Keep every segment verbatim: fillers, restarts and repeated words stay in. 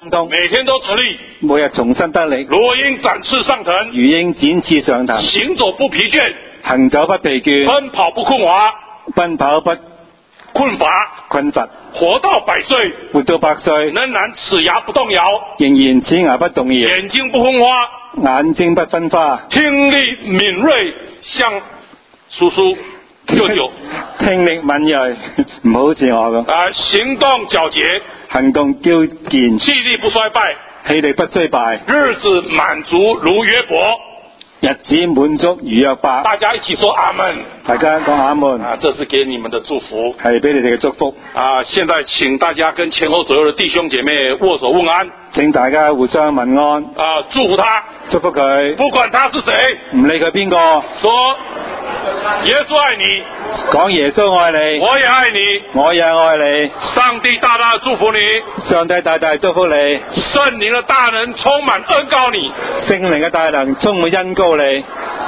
每天都持力， 每日重新得力， 如鷹展翅上騰， 如鷹展翅上騰， 行走不疲倦， 行走不疲倦， 奔跑不困乏， 奔跑不困乏， 困乏， 活到百岁， 活到百歲， 仍然齒牙不動搖， 仍然齒牙不動搖， 眼睛不昏花， 眼睛不分花， 聽力敏銳，像叔叔舅舅， 聽力敏銳，唔好似我咁。 啊，行動皎潔， 行動矯健， 氣力不衰敗， 氣力不衰敗， 日子滿足如約伯。 日子滿足如約伯。 大家一起說阿門。 大家講阿門。 啊，這是給你們的祝福， 係俾你哋嘅祝福。 啊，現在請大家跟前後左右的弟兄姐妹握手問安。 請大家互相問安。 啊，祝福他， 祝福佢。 不管他是誰， 唔理佢邊個。 說耶穌愛你， 講耶穌愛你， 我也愛你， 我也愛你。 上帝大大祝福你， 上帝大大祝福你。 聖靈的大能充滿恩膏你， 聖靈嘅大能充滿恩膏你。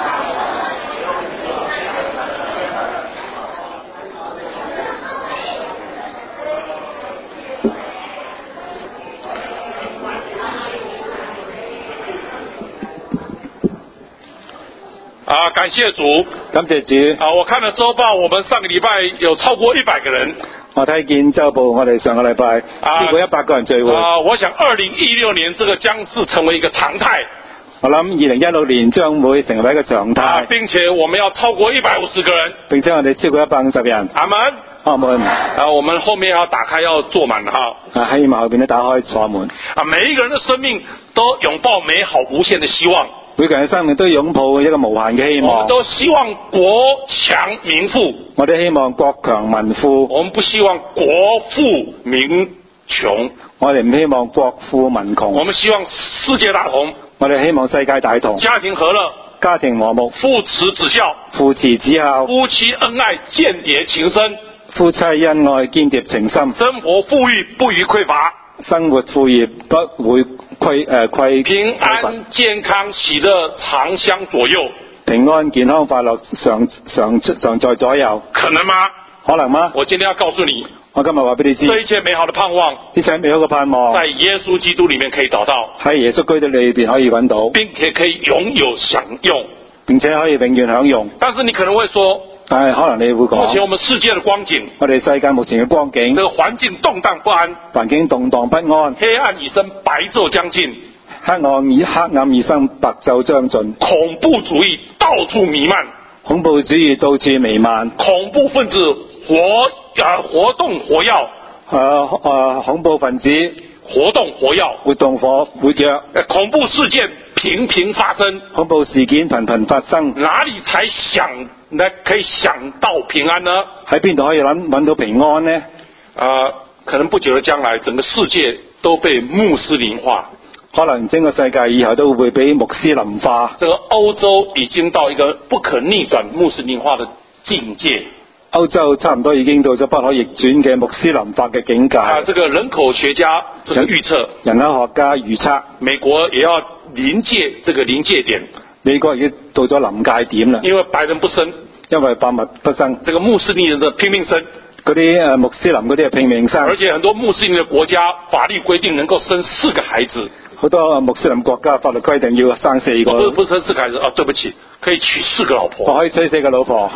啊，感謝主， 感謝主。 啊，我看了周報，我們上個禮拜有超過一百個人。 我睇見周報，我哋上個禮拜超過一百個人聚會。 啊，我想二零一六年這個將是成為一個常態。 我諗二零一六年將會成為一個常態。 啊，並且我們要超過一百五十個人。 並且我哋超過一百五十人。 阿門。 阿門。 啊，我們後面要打開，要坐滿哈。 啊，希望後邊都打開坐滿。 啊，每一個人的生命都擁抱美好無限的希望。 每個人嘅生命都擁抱一個無限嘅希望。 我們都希望國強民富。我哋希望國強民富。 我們不希望國富民窮。 我哋唔希望國富民窮。 我們希望世界大同。 我哋希望世界大同。 家庭和樂。 家庭和睦。 父慈子孝。 父慈子孝。 夫妻恩愛，間諜情深。 夫妻恩愛，間諜情深。 生活富裕，不虞匱乏。 生活富裕，不會虧誒虧。 平安健康喜樂常相左右。 平安健康快樂常常常在左右。 可能嗎？ 可能嗎？ 我今天要告訴你， 我今日話俾你知， 這一切美好的盼望， 呢切美好嘅盼望， 在耶穌基督裏面可以找到， 喺耶穌基督裏邊可以揾到， 並且可以擁有享用， 並且可以永遠享用。 但是你可能會說， 但係可能你會講， 目前我們世界的光景， 我哋世界目前嘅光景， 這個環境動盪不安， 環境動盪不安， 黑暗已深，白晝將近， 黑暗已黑暗已深，白晝將盡， 恐怖主義到處彌漫， 恐怖主義到處彌漫， 恐怖分子活啊活動活躍， 誒、啊、誒、啊、恐怖分子活動活躍， 活動活活躍， 恐怖事件頻頻發生， 恐怖事件頻頻發生， 哪裡才想那可以想到平安呢？ 喺邊度可以諗揾到平安呢？ 啊、呃，可能不久的將來，整個世界都被穆斯林化， 可能整個世界以後都會被穆斯林化。 這個歐洲已經到一個不可逆轉穆斯林化的境界。 歐洲差唔多已經到咗不可逆轉嘅穆斯林化嘅境界。 啊，這個人口學家這個預測， 人口學家預測， 美國也要臨界這個臨界點。 美國已經到咗臨界點啦。 因為白人不生， 因為百物不生， 這個穆斯林人的拼命生。 嗰啲誒穆斯林嗰啲係拼命生。 而且很多穆斯林的國家法律規定能夠生四個孩子。 好多穆斯林國家法律規定要生四個。 不是不是生四個孩子啊，對不起，可以娶四個老婆。 我可以娶四個老婆。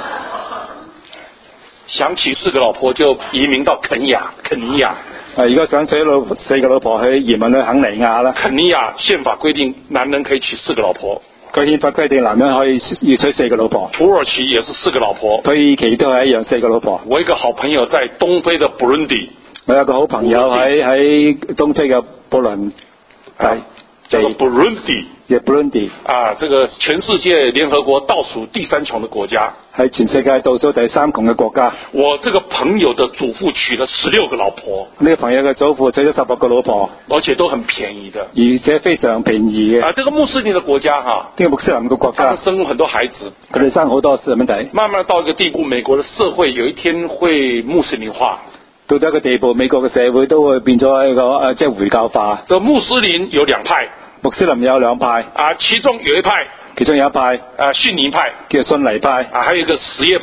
想娶四個老婆就移民到肯亞，肯尼亞。 啊，如果想娶老四個老婆去移民去肯尼亞啦。 肯尼亞憲法規定男人可以娶四個老婆。 佢憲法規定男人可以要娶四個老婆。 土耳其也是四個老婆。 土耳其都係一樣四個老婆。 我一個好朋友在東非的布倫迪。 我有個好朋友喺喺東非嘅布倫係叫做布倫迪。 嘅布倫迪。 啊，這個全世界聯合國倒數第三窮的國家。 係全世界倒數第三窮嘅國家。 我這個朋友的祖父娶了十六個老婆。 呢個朋友嘅祖父娶咗十六個老婆， 而且都很便宜的， 而且非常便宜嘅。 啊，這個穆斯林的國家哈， 呢個穆斯林嘅國家， 他們生很多孩子， 佢哋生好多細蚊仔。 慢慢到一個地步，美國的社會有一天會穆斯林化。 到咗一個地步，美國嘅社會都會變咗一個誒，即係回教化。 這穆斯林有兩派， 穆斯林有兩派， 啊，其中有一派， 其中有一派， 啊，遜尼派， 叫遜尼派， 啊，還有一個什葉派，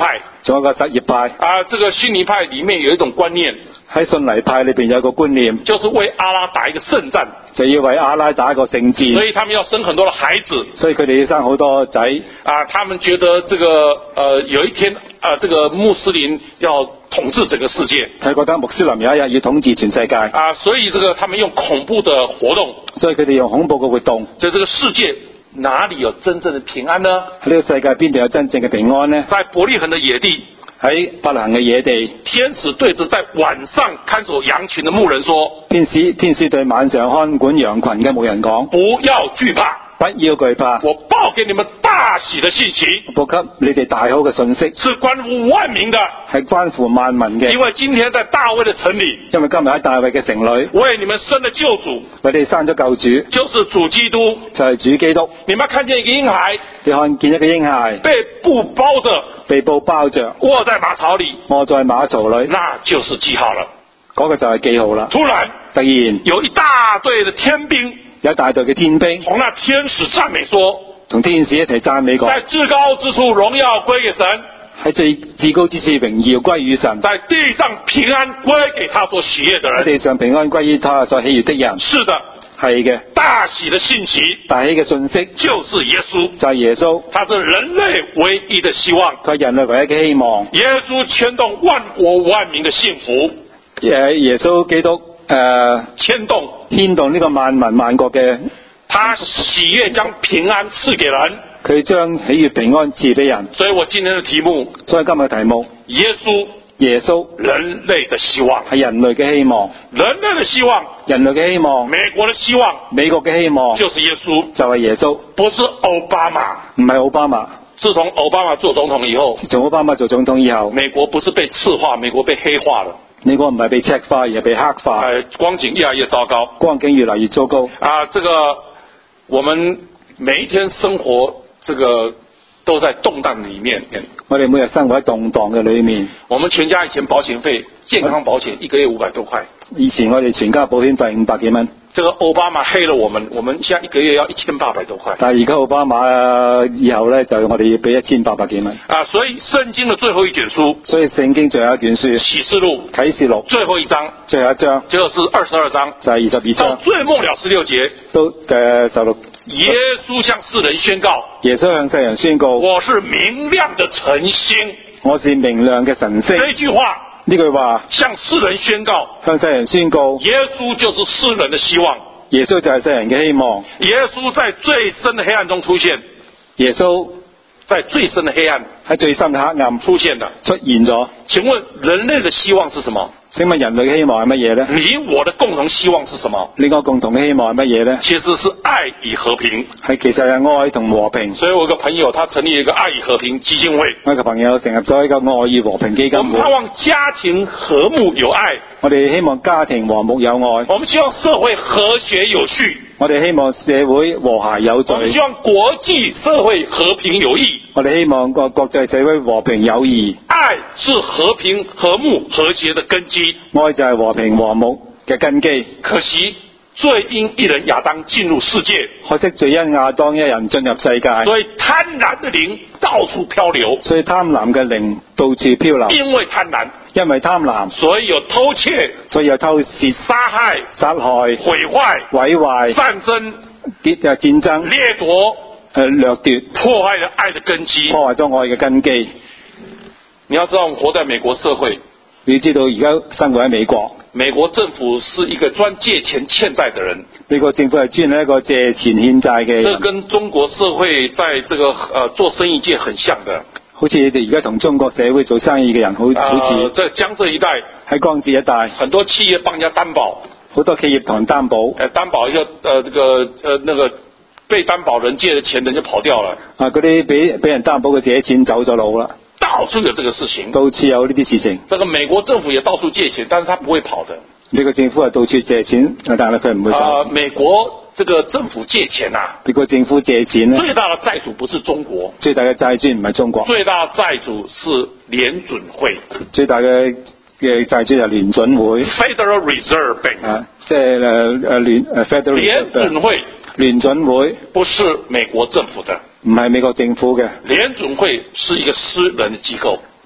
仲有個什葉派啊，這個遜尼派裡面有一種觀念， 喺遜尼派裏邊有個觀念， 就是為阿拉打一個聖戰， 就要為阿拉打一個聖戰， 所以他們要生很多的孩子， 所以佢哋要生好多仔。 啊，他們覺得這個呃有一天啊，這個穆斯林要統治整個世界， 佢覺得穆斯林有一日要統治全世界， 啊，所以這個他們用恐怖的活動， 所以佢哋用恐怖嘅活動， 在這個世界哪裡有真正的平安呢？ 喺呢個世界邊度有真正嘅平安呢？ 在伯利恆的野地， 喺伯利恆嘅野地， 天使對着在晚上看守羊群的牧人說： 天使天使對晚上看管羊群嘅牧人講： 不要懼怕， 不要懼怕， 我報給你們大喜的信息， 報給你哋大好嘅信息， 是關乎萬民的， 係關乎萬民嘅。 因為今天在大衛的城裡， 因為今日喺大衛嘅城裏， 為你們生的救主， 為你哋生咗救主， 就是主基督， 就係主基督。 你們看見一個嬰孩， 你看見一個嬰孩被布包着， 被布包着， 臥在馬槽裡， 臥在馬槽裏， 那就是記號了。 嗰個就係記號啦。 突然， 突然有一大隊的天兵， 有一大隊嘅天兵， 同那天使讚美說： 同天使一齊讚美講， 在至高之處榮耀歸給神， 喺最至高之處榮耀歸於神， 在地上平安歸給他所喜悅的喺人。 地上平安歸於他所喜悅的人。 是的， 係嘅， 大喜的信息大喜嘅信息就是耶穌， 就係耶穌， 他是人類唯一的希望， 佢係人類唯一嘅希望。 耶穌牽動萬國萬民的幸福， 誒，耶穌基督誒、呃、 牽動牽動呢個萬民萬國嘅， 他喜悅將平安賜給人。 佢將喜悅平安賜俾人。 所以我今天的題目， 所以今日嘅題目， 耶穌耶穌人類的希望， 係人類嘅希望， 人類的希望， 人類嘅希望， 美國的希望， 美國嘅希望就是耶穌， 就係耶穌， 不是奧巴馬。 唔係奧巴馬。 自從奧巴馬做總統以後， 從奧巴馬做總統以後， 美國不是被赤化，美國被黑化了。 美國唔係被赤化，而係被黑化， 哎，光景越來越糟糕， 光景越來越糟糕。 啊，這個我們每一天生活，這個都在動盪裡面。 我哋每日生活喺動盪嘅裏面。 我們全家以前保險費，健康保險一個月五百多塊。 以前我哋全家保險費五百幾蚊。 這個奧巴馬黑了我們，我們現在一個月要一千八百多塊。 但係而家奧巴馬以後咧，就我哋要俾一千八百幾蚊。 啊，所以聖經的最後一卷書， 所以聖經最後一卷書啟示錄， 啟示錄最後一章， 最後一章就是二十二章， 就係二十二章， 到最末了十六節， 都嘅十六。 耶穌向世人宣告， 耶穌向世人宣告， 我是明亮的晨星。 我是明亮嘅晨星。 這句話， 呢句話向世人宣告， 向世人宣告， 耶穌就是世人的希望。 耶穌就係世人嘅希望。 耶穌在最深的黑暗中出現， 耶穌在最深的黑暗喺最深嘅黑暗出現的， 出現咗。 請問人類的希望是什麼？ 請問人類嘅希望係乜嘢呢？ 你我的共同希望是什麼？ 你我共同嘅希望係乜嘢呢？ 其實是愛與和平。 係其實係愛同和平。 所以我有個朋友，他成立一個愛與和平基金會。 我個朋友成立咗一個愛與和平基金會。 我們盼望家庭和睦有愛。 我哋希望家庭和睦有愛。 我們希望社會和諧有序。 我哋希望社會和諧有序。 我們希望國際社會和平有益。 我哋希望個國際社會和平有義。 愛是和平、和睦、和諧的根基。 愛就係和平和睦嘅根基。 可惜罪因一人亞當進入世界， 可惜罪因亞當一人進入世界， 所以貪婪的靈到處漂流。 所以貪婪嘅靈到處漂流。 因為貪婪， 因為貪婪， 所以有偷竊， 所以有偷竊、 殺害、 殺害、 毀壞、 毀壞、 戰爭、 啲誒戰爭、 掠奪、 誒掠奪， 破壞了愛的根基， 破壞咗愛嘅根基。 你要知道，我們活在美國社會， 你要知道而家生活喺美國， 美國政府是一個專借錢欠債的人。 美國政府係專係一個借錢欠債嘅人。 這跟中國社會在這個呃做生意界很像的。 好似你哋而家同中國社會做生意嘅人好，好好似在江浙一帶， 喺江浙一帶， 很多企業幫人家擔保， 好多企業同人擔保， 誒擔保一下，呃這個呃那個被擔保人借的錢，人就跑掉了。 啊，嗰啲俾俾人擔保嘅自己錢走咗路啦。 到處有這個事情， 到處有呢啲事情。 這個美國政府也到處借錢，但是他不會跑的。 美國政府係到處借錢，但係佢唔會走。 啊、呃，美國這個政府借錢啊， 美國政府借錢咧， 最大的債主不是中國， 最大嘅債主唔係中國， 最大的債主是聯準會， 最大嘅嘅債主係聯準會 Federal Reserve Bank 啊，即係誒誒聯誒 Federal 聯準會， 聯準會不是美國政府的， 唔係美國政府嘅， 聯準會是一個私人的機構。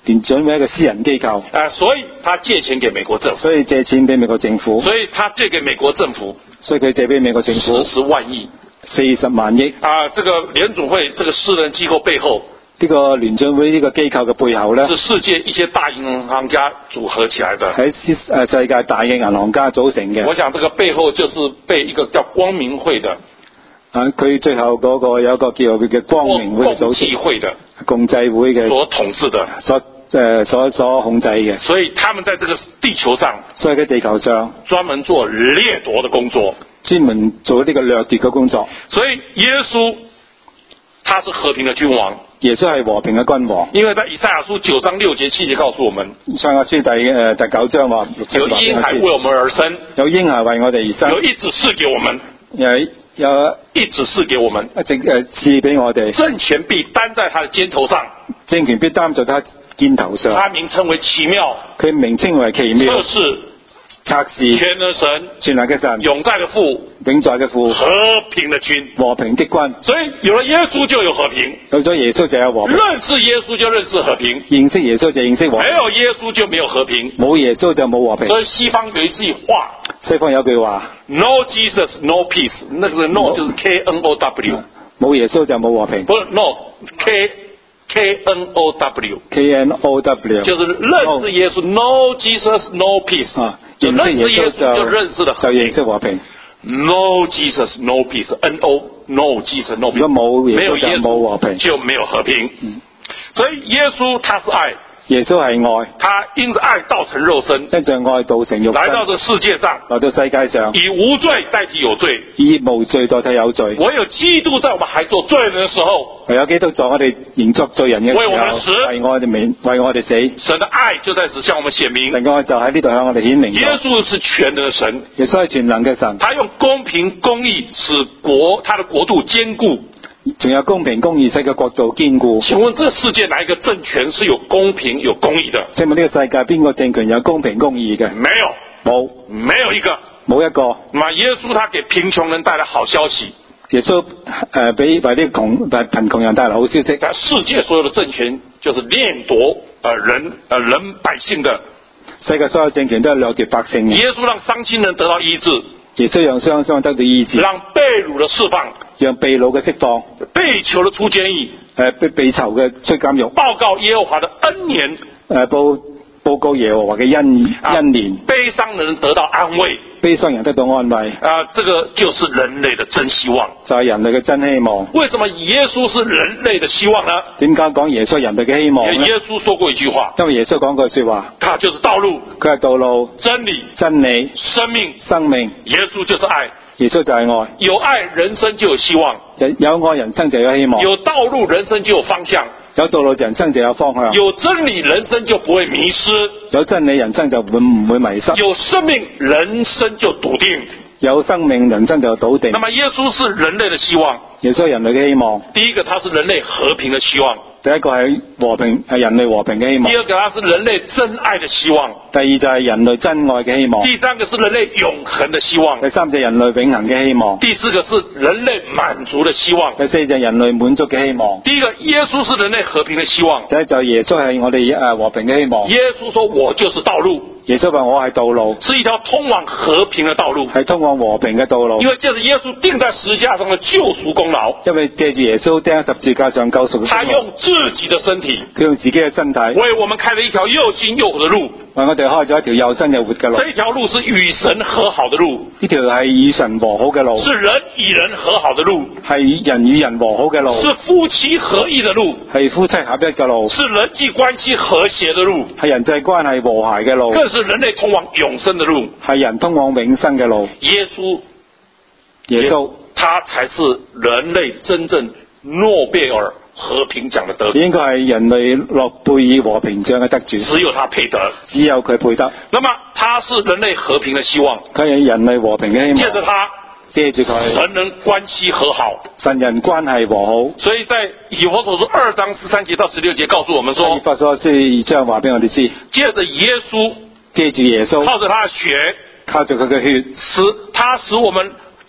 聯準會一個私人機構， 呃，所以他借錢給美國政府， 所以借錢俾美國政府， 所以他借給美國政府， 所以佢借俾美國政府四十萬億， 四十萬億。 啊，這個聯準會這個私人機構背後， 呢個聯準會呢個機構嘅背後呢， 是世界一些大銀行家組合起來的， 喺誒世界大嘅銀行家組成嘅。 我想這個背後就是被一個叫光明會的， 啊，佢最後嗰個有一個叫佢嘅光明會嘅組共濟織， 會的共濟會嘅所統治的， 所誒、呃、所所控制嘅。 所以他們在這個地球上， 所以喺地球上專門做掠奪的工作， 專門做呢個掠奪嘅工作。 所以耶穌他是和平的君王， 耶穌係和平嘅君王。 因為在以賽亞書九章六節七節告訴我們， 以賽亞書第誒第九章話， 有嬰孩為我們而生， 有嬰孩為我哋而生， 有一子賜給我們， 有有一子賜給我們， 一直誒賜俾我哋， 政權必擔在他的肩頭上， 政權必擔在他肩頭上。 他名稱為奇妙， 佢名稱為奇妙， 測試測試全能神， 全能嘅神， 永在的父， 永在嘅父， 和平的君， 和平的君。 所以有了耶穌就有和平， 有咗耶穌就有和平， 認識耶穌就認識和平， 認識耶穌就認識和沒平， 有耶穌就沒有和平。 冇耶穌就冇和平。 所以西方有一句話， 西方有句話 No Jesus, no peace。那個 no 就是 K N O W， 冇耶穌就冇和平。 不是 no K K N O W K N O W 就是認識耶穌 ，No Jesus, no peace。 啊， 就認識耶穌就就認識了和就認平。 識和平。 No Jesus, no peace。N O No Jesus, no peace。 如果冇耶穌沒有耶就冇和平， 穌就沒有和平。 嗯， 所以耶穌他是愛， 耶穌係愛， 他因着愛道成肉身， 因着愛道成肉身， 來到這世界上， 來到世界上， 以無罪代替有罪。 以無罪代替有罪。 唯有基督在我們還做罪人的時候， 唯有基督在我哋仍作罪人嘅時為我們死候，為我哋命，為我哋死。 神的愛就在此向我們顯明。 神嘅愛就喺呢度向我哋顯明咗。 耶穌是全能的神， 耶穌係全能嘅神， 他用公平公義使國他的國度堅固。 仲有公平公義使嘅國度堅固。 請問這個世界哪一個政權是有公平有公義的？ 請問呢個世界邊個政權有公平公義嘅？ 沒有， 冇， 沒有一個。 冇一個。 那麼耶穌他給貧窮人帶來好消息， 耶穌誒俾為啲窮為貧窮人帶來好消息。 但世界所有的政權就是掠奪呃人呃人百姓的。 世界所有政權都係掠奪百姓嘅。 耶穌讓傷心人得到醫治， 耶穌讓傷傷得到醫治， 讓被擄的釋放， 讓被擄嘅釋放， 被囚的出監獄， 誒被被囚嘅出監獄， 報告耶和華的恩年， 誒報報告耶和華嘅恩恩年， 悲傷的人得到安慰， 悲傷人得到安慰。 啊，這個就是人類的真希望。 就係人類嘅真希望。 為什麼耶穌是人類的希望呢？ 點解講耶穌係人類嘅希望呢？ 耶穌說過一句話， 因為耶穌講過說話， 他就是道路、 佢係道路、 真理、 真理、 生命。 生命。 耶穌就是愛， 耶穌就係愛。 有愛人生就有希望， 有有愛人生就有希望， 有道路人生就有方向， 有道路人生就有方向， 有真理人生就不會迷失， 有真理人生就會唔會迷失， 有生命人生就篤定， 有生命人生就篤定。 那麼耶穌是人類的希望， 耶穌係人類嘅希望。 第一個他是人類和平的希望， 第一個係和平，係人類和平嘅希望。 第二個他是人類真愛的希望， 第二就係人類真愛嘅希望。 第三個是人類永恆的希望， 第三就係人類永恆嘅希望。 第四個是人類滿足的希望。 第四就係人類滿足嘅希望。 第一個耶穌是人類和平的希望， 第一就係耶穌係我哋誒和平嘅希望。 耶穌說我就是道路， 耶穌話我係道路， 是一條通往和平的道路， 係通往和平嘅道路。 因為借着耶穌釘在十字架上的救贖功勞， 因為借住耶穌釘喺十字架上救贖嘅功勞， 他用自己的身體佢用自己嘅身體為我們開了一條又新又活的路， 為我哋開咗一條又新又活嘅路。 這條路是與神和好的路， 呢條係與神和好嘅路， 是人與人和好的路， 係人與人和好嘅路， 是夫妻合一的路， 係夫妻合一嘅路， 是人際關係和諧的路， 係人際關係和諧嘅路， 更是人類通往永生的路。 係人通往永生嘅路。 耶穌， 耶穌， 他才是人類真正諾貝爾和平獎的得主， 應該係人類諾貝爾和平獎嘅得主， 只有他配得， 只有佢配得。 那麼他是人類和平的希望， 佢係人類和平嘅希望。 借着他， 借住佢， 神人關係和好， 神人關係和好。 所以在以弗所書二章十三節到十六節告訴我們以說， 弗所書二章話俾我哋知， 借着耶穌， 借住耶穌， 靠着他的血， 靠住佢嘅血， 使他使我們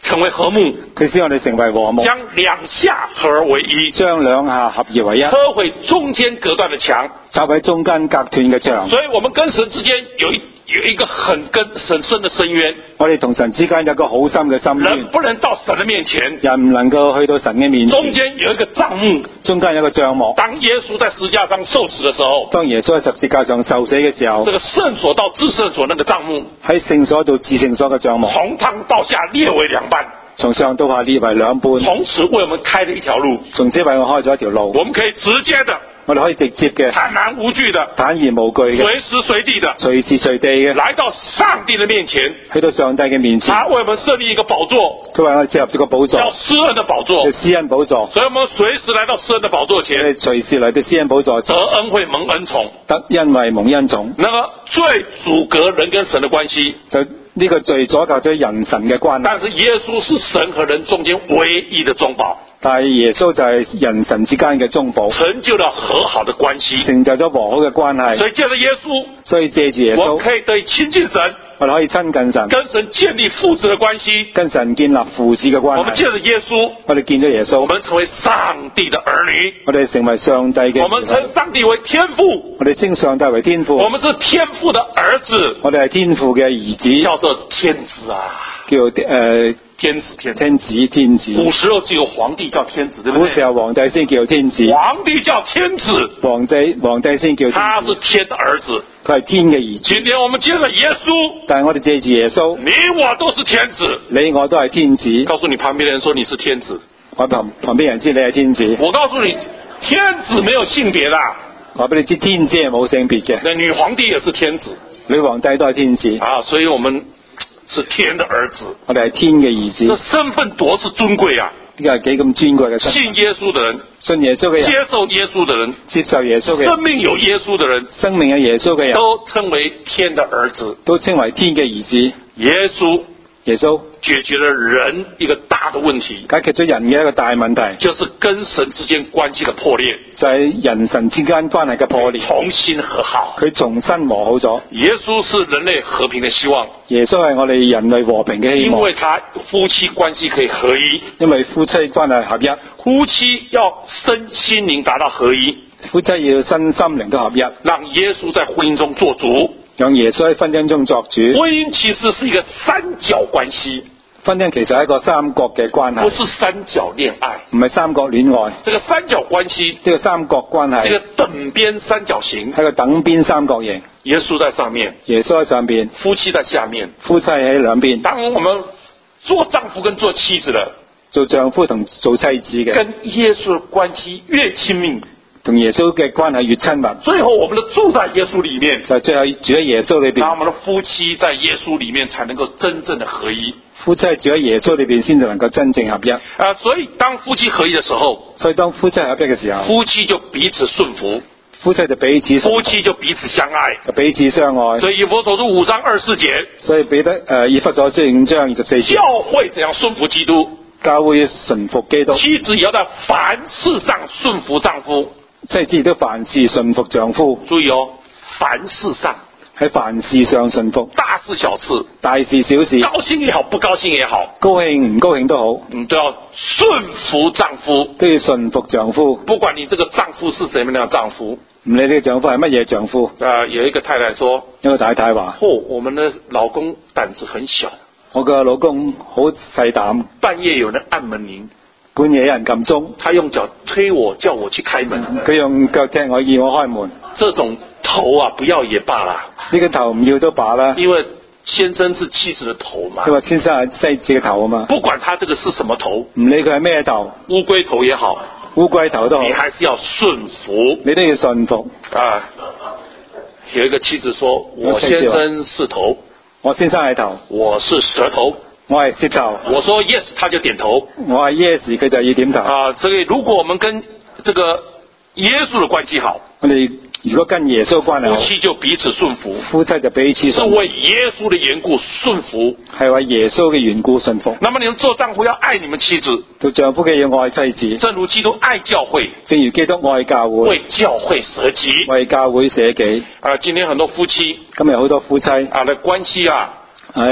成為和睦， 佢使我哋成為和睦， 將兩下合而為一， 將兩下合而為一， 拆毀中間隔斷的牆， 拆喺中間隔斷嘅牆。 所以我們跟神之間有一有一個很根很深的深淵， 我哋同神之間有一個好深嘅深淵， 人不能到神的面前， 人唔能夠去到神嘅面前。 中間有一個帳幕， 中間有一個帳幕。 當耶穌在十字架上受死的時候， 當耶穌喺十字架上受死嘅時候， 這個聖所到至聖所那個帳幕， 喺聖所到至聖所嘅帳幕， 從上到下裂為兩半， 從上到下裂為兩半， 從此為我們開了一條路， 從此為我開咗一條路， 我們可以直接的， 我哋可以直接嘅， 坦然無懼的， 坦然無懼嘅， 隨時隨地的， 隨時隨地嘅， 來到上帝的面前， 去到上帝嘅面前。 他為我們設立一個寶座， 佢為我哋設立咗個寶座， 叫施恩的寶座， 叫施恩寶座。 所以我們隨時來到施恩的寶座前， 我哋隨時嚟到施恩寶座， 得恩惠蒙恩寵， 得恩惠蒙恩寵。 那麼最阻隔人跟神的關係， 就呢個最阻隔咗人神嘅關係。 但是耶穌是神和人中間唯一的中保， 但係耶穌就係人神之間嘅中保， 成就了和好的關係， 成就咗和好嘅關係。 所以借着耶穌， 所以借住耶穌， 我們可以得以親近神， 我哋可以親近神， 跟神建立父子的關係， 跟神建立父子嘅關係。 我們借着耶穌， 我哋見咗耶穌， 我們成為上帝的兒女， 我哋成為上帝嘅， 我們稱上帝為天父， 我哋稱上帝為天父， 我們是天父的兒子， 我哋係天父嘅兒子， 叫做天子啊， 叫誒、呃、 天子天子天子天子。 古時候只有皇帝叫天子，對不對？ 古時候皇帝先叫天子， 皇帝叫天子， 皇帝皇帝先叫天子， 他是天的兒子， 佢係天嘅兒子。 今天我們借着耶穌， 但係我哋借住耶穌， 你我都是天子。 你我都係天子。 告訴你旁邊的人說你是天子， 我旁旁邊人知你係天子。 我告訴你，天子沒有性別的， 話俾你知，天子係冇性別嘅。 那女皇帝也是天子， 女皇帝都係天子啊，所以我們是天的兒子， 我哋係天嘅兒子。 這身份多是尊貴啊！ 呢個係幾咁尊貴嘅身份。 信耶穌的人， 信耶穌嘅人， 接受耶穌的人， 接受耶穌嘅人， 生命有耶穌的人， 生命有耶穌嘅人， 都稱為天的兒子， 都稱為天嘅兒子。 耶穌耶穌解決了人一個大的問題， 解決咗人嘅一個大問題， 就是跟神之間關係的破裂， 就係人神之間關係嘅破裂， 重新和好。 佢重新和好咗。 耶穌是人類和平的希望， 耶穌係我哋人類和平嘅希望， 因為他夫妻關係可以合一， 因為夫妻關係合一， 夫妻要身心靈達到合一， 夫妻要身心靈都合一， 讓耶穌在婚姻中做主。 讓耶穌喺婚姻中作主。 婚姻其實是一個三角關係， 婚姻其實係一個三角嘅關係， 不是三角戀愛， 唔係三角戀愛。 這個三角關係， 呢個三角關係， 這個等邊三角形， 係個等邊三角形。 耶穌在上面， 耶穌喺上邊， 夫妻在下面， 夫妻喺兩邊。 當我們做丈夫跟做妻子的， 做丈夫同做妻子嘅， 跟耶穌的關係越親密， 同耶穌嘅關係越親密， 最後我們都住在耶穌裏面， 就最後住喺耶穌裏邊。 那我們的夫妻在耶穌裏面才能夠真正的合一。 夫妻住喺耶穌裏邊，先至能夠真正合一。 啊，所以當夫妻合一的時候， 所以當夫妻合一嘅時候， 夫妻就彼此順服， 夫妻就彼此順服， 夫妻就彼此相愛， 彼此相愛。 所以以弗所書五章二十四節， 所以彼得誒以弗所書五章二十四節， 教會怎樣順服基督， 教會順服基督， 妻子也要在凡事上順服丈夫。 妻子亦都凡事順服丈夫。 注意哦，凡事上， 喺凡事上順服， 大事小事， 大事小事， 高興也好，不高興也好， 高興唔高興都好， 你都要順服丈夫， 都要順服丈夫。不管你這個丈夫是什麼樣的丈夫， 唔理呢個丈夫係乜嘢丈夫。 啊，有一個太太說， 有個太太話： 哦，我們的老公膽子很小， 我個老公好細膽， 半夜有人按門鈴， 半夜有人撳鐘， 他用腳推我，叫我去開門， 佢用腳踢我，要我開門。 這種頭啊，不要也罷啦。 呢個頭唔要都罷啦， 因為先生是妻子的頭嘛。 因為先生係妻子嘅頭啊嘛。 不管他這個是什麼頭， 唔理佢係咩頭， 烏龜頭也好， 烏龜頭都好， 你還是要順服， 你都要順服啊。有一個妻子說：我先生是頭， 我先生係頭， 我是舌頭， 我係舌頭。 我說 yes，他就點頭。 我係 yes， 佢就要點頭。 啊，所以如果我們跟這個耶穌的關係好， 我哋如果跟耶穌關係好， 夫妻就彼此順服， 夫妻就彼此順服， 是為耶穌的緣故順服， 係為耶穌嘅緣故順服。 那麼你們做丈夫要愛你們妻子， 做丈夫嘅要愛妻子， 正如基督愛教會， 正如基督愛教會， 為教會捨己， 為教會捨己。 啊，今天很多夫妻， 今日好多夫妻啊的關係啊， 係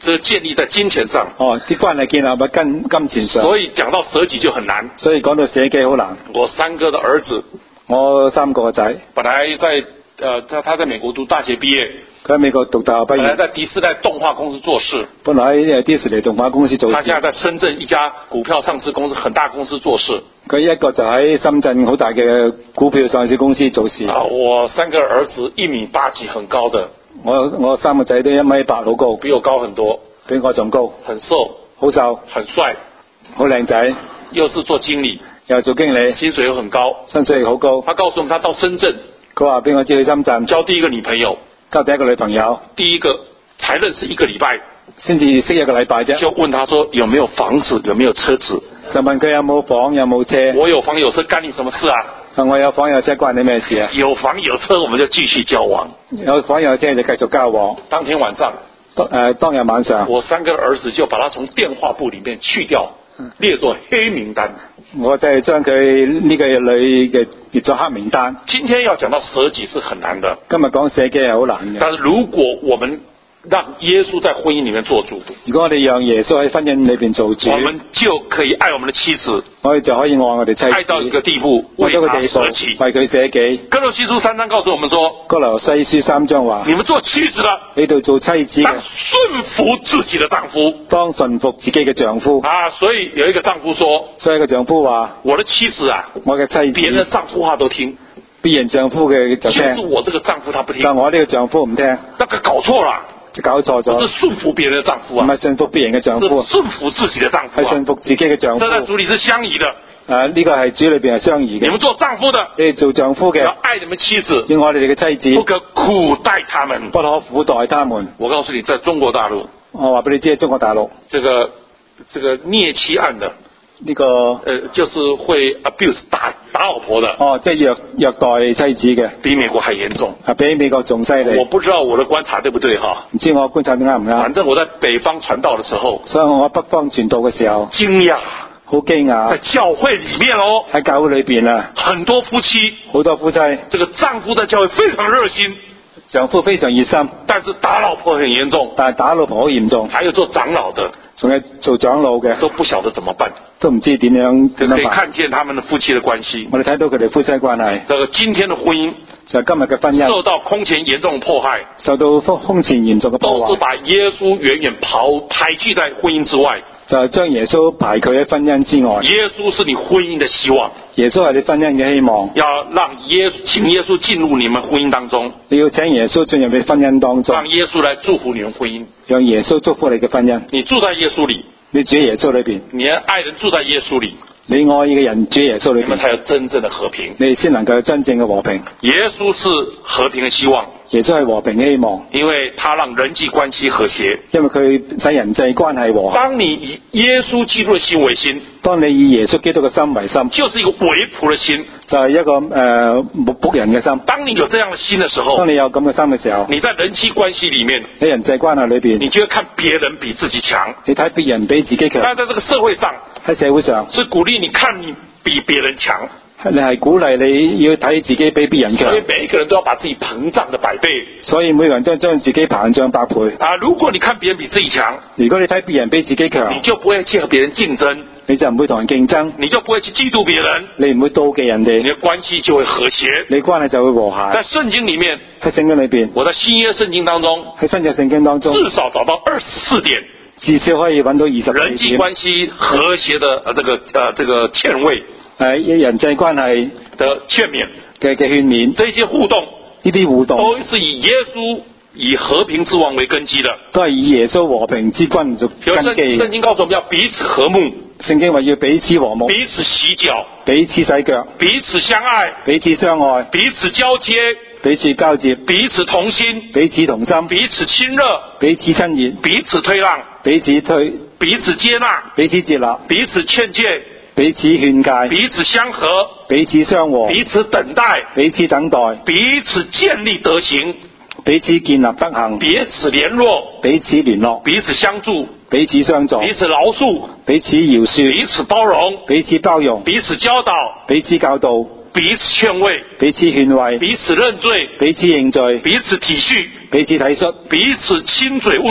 这建立在金錢上。 哦，啲關係建立喺金金錢上。 所以講到捨己就很難。 所以講到捨己好難。 我三哥的兒子， 我三個仔， 本來在呃他他在美國讀大學畢業， 佢喺美國讀大學畢業， 本來在迪士尼動畫公司做事， 本來喺迪士尼動畫公司做事。 他現在在深圳一家股票上市公司很大公司做事。 佢一個就喺深圳好大嘅股票上市公司做事。 啊，我三個兒子一米八幾，很高的。 我我三個仔都一米八，好高， 比我高很多， 比我仲高， 很瘦， 好瘦， 很帥， 好靚仔， 又是做經理， 又做經理， 薪水又很高， 薪水又好高。 他告訴我們，他到深圳， 佢話俾我知去深圳交第一個女朋友， 交第一個女朋友， 第一個才認識一個禮拜， 先至識一個禮拜啫。 就問他說有沒有房子，有沒有車子， 就問佢有冇房有冇車。 我有房有車，干你什麼事啊？ 我有房有車關你咩事啊？ 有房有車，我們就繼續交往。 有房有車就繼續交往。 當天晚上， 當誒、呃、當日晚上， 我三個兒子就把他從電話簿裡面去掉，列作黑名單。 我就係將佢呢個女嘅列咗黑名單。 今天要講到捨己是很難的。 今日講捨己係好難嘅。 但是如果我們讓耶穌在婚姻裡面做主， 如果我哋讓耶穌喺婚姻裏邊做主， 我們就可以愛我們的妻子， 我哋就可以愛我哋妻子， 愛到一個地步，為他捨己， 為佢捨己。 哥羅西書三章告訴我們說， 哥羅西書三章話， 你們做妻子的， 你哋做妻子嘅， 當順服自己的丈夫， 當順服自己嘅丈夫。 啊，所以有一個丈夫說， 所以個丈夫話， 我的妻子啊， 我嘅妻子， 別人的丈夫話都聽， 別人丈夫嘅就聽， 就是我這個丈夫他不聽， 但我呢個丈夫唔聽， 那個搞錯了。 搞錯咗， 不是順服別人的丈夫啊， 唔係順服別人嘅丈夫， 是順服自己的丈夫啊， 係順服自己嘅丈夫。 這在主裏是相宜的。 啊，呢、這個係主裏邊係相宜嘅。 你們做丈夫的， 你哋做丈夫嘅， 要愛你們妻子， 要愛你哋嘅妻子， 不可苦待他們， 不可苦待他們。 我告訴你，在中國大陸， 我話俾你知，中國大陸這個這個孽妻案的。 呢、這個呃，就是會 abuse 打打老婆的， 哦，即係虐虐待妻子嘅， 比美國還嚴重， 啊，比美國仲犀利。 我不知道我的觀察對不對哈？ 唔知我觀察得啱唔啱？ 反正我在北方傳道的時候， 所以我喺北方傳道嘅時候， 驚訝， 好驚訝， 在教會裡面哦， 喺教會裏邊啊， 很多夫妻， 好多夫妻， 這個丈夫在教會非常熱心， 丈夫非常熱心， 但是打老婆很嚴重， 但係打老婆好嚴重， 還有做長老的， 仲有做長老嘅， 都不曉得怎麼辦。 都唔知點樣點樣辦。 可以看見他們的夫妻的關係。 我哋睇到佢哋夫妻關係。 這個今天的婚姻就係今日嘅婚姻受到空前嚴重的迫害， 受到空前嚴重嘅迫害， 都是把耶穌遠遠拋排拒在婚姻之外。 就係將耶穌排拒喺婚姻之外。 耶穌是你婚姻的希望， 耶穌係你婚姻嘅希望。 要讓耶穌請耶穌進入你們婚姻當中。 你要請耶穌進入你婚姻當中， 讓耶穌來祝福你們婚姻， 讓耶穌祝福你嘅婚姻。 你住在耶穌裏， 你住喺耶穌裏邊， 你的愛人住在耶穌裏， 你愛嘅人住喺耶穌裏邊， 你們才有真正的和平， 你先能夠有真正嘅和平。 耶穌是和平的希望， 耶穌係和平嘅希望， 因為他讓人際關係和諧， 因為佢使人際關係和諧。 當你以耶穌基督的心為心， 當你以耶穌基督嘅心為心， 就是一個為僕的心， 就係、是、一個誒僕僕人嘅心。 當你有這樣的心的時候， 當你有咁嘅心嘅時候， 你在人際關係裏面， 喺人際關係裏邊， 你就會看別人比自己強， 你睇別人比自己強。 但在這個社會上， 喺社會上是鼓勵你看你比別人強， 你係鼓勵你要睇自己比別人強， 所以每一個人都要把自己膨脹的百倍。 所以每個人都將自己膨脹百倍。 啊，如果你看別人比自己強， 如果你睇別人比自己強， 你就不會去和別人競爭， 你就唔會同人競爭， 你就不會去嫉妒別人， 你唔會妒忌人哋， 你的關係就會和諧， 你關係就會和諧。 在聖經裏面， 喺聖經裏邊， 我在新約聖經當中， 喺新約聖經當中， 至少找到二十四點， 至少可以揾到二十四點人際關係和諧的呃這個呃這個勸慰， 誒人際關係的勸勉嘅嘅勸勉， 這些互動， 呢啲互動都是以耶穌以和平之王為根基的， 都係以耶穌和平之君做根基。 聖經告訴我們要彼此和睦， 聖經話要彼此和睦， 彼此洗腳， 彼此洗腳， 彼此相愛， 彼此相愛， 彼此交接， 彼此交接， 彼此同心， 彼此同心， 彼此親熱， 彼此親熱， 彼此退讓， 彼此推， 彼此接納， 彼此接納， 彼此勸誡， 彼此勸誡， 彼此相合， 彼此相和， 彼此等待， 彼此等待， 彼此建立德行， 彼此建立德行， 彼此聯絡， 彼此聯絡， 彼此相助， 彼此相助， 彼此饒恕， 彼此饒恕， 彼此包容， 彼此包容， 彼此教導， 彼此教導， 彼此勸慰， 彼此勸慰， 彼此認罪， 彼此認罪， 彼此體恤， 彼此體恤， 彼此親嘴問安，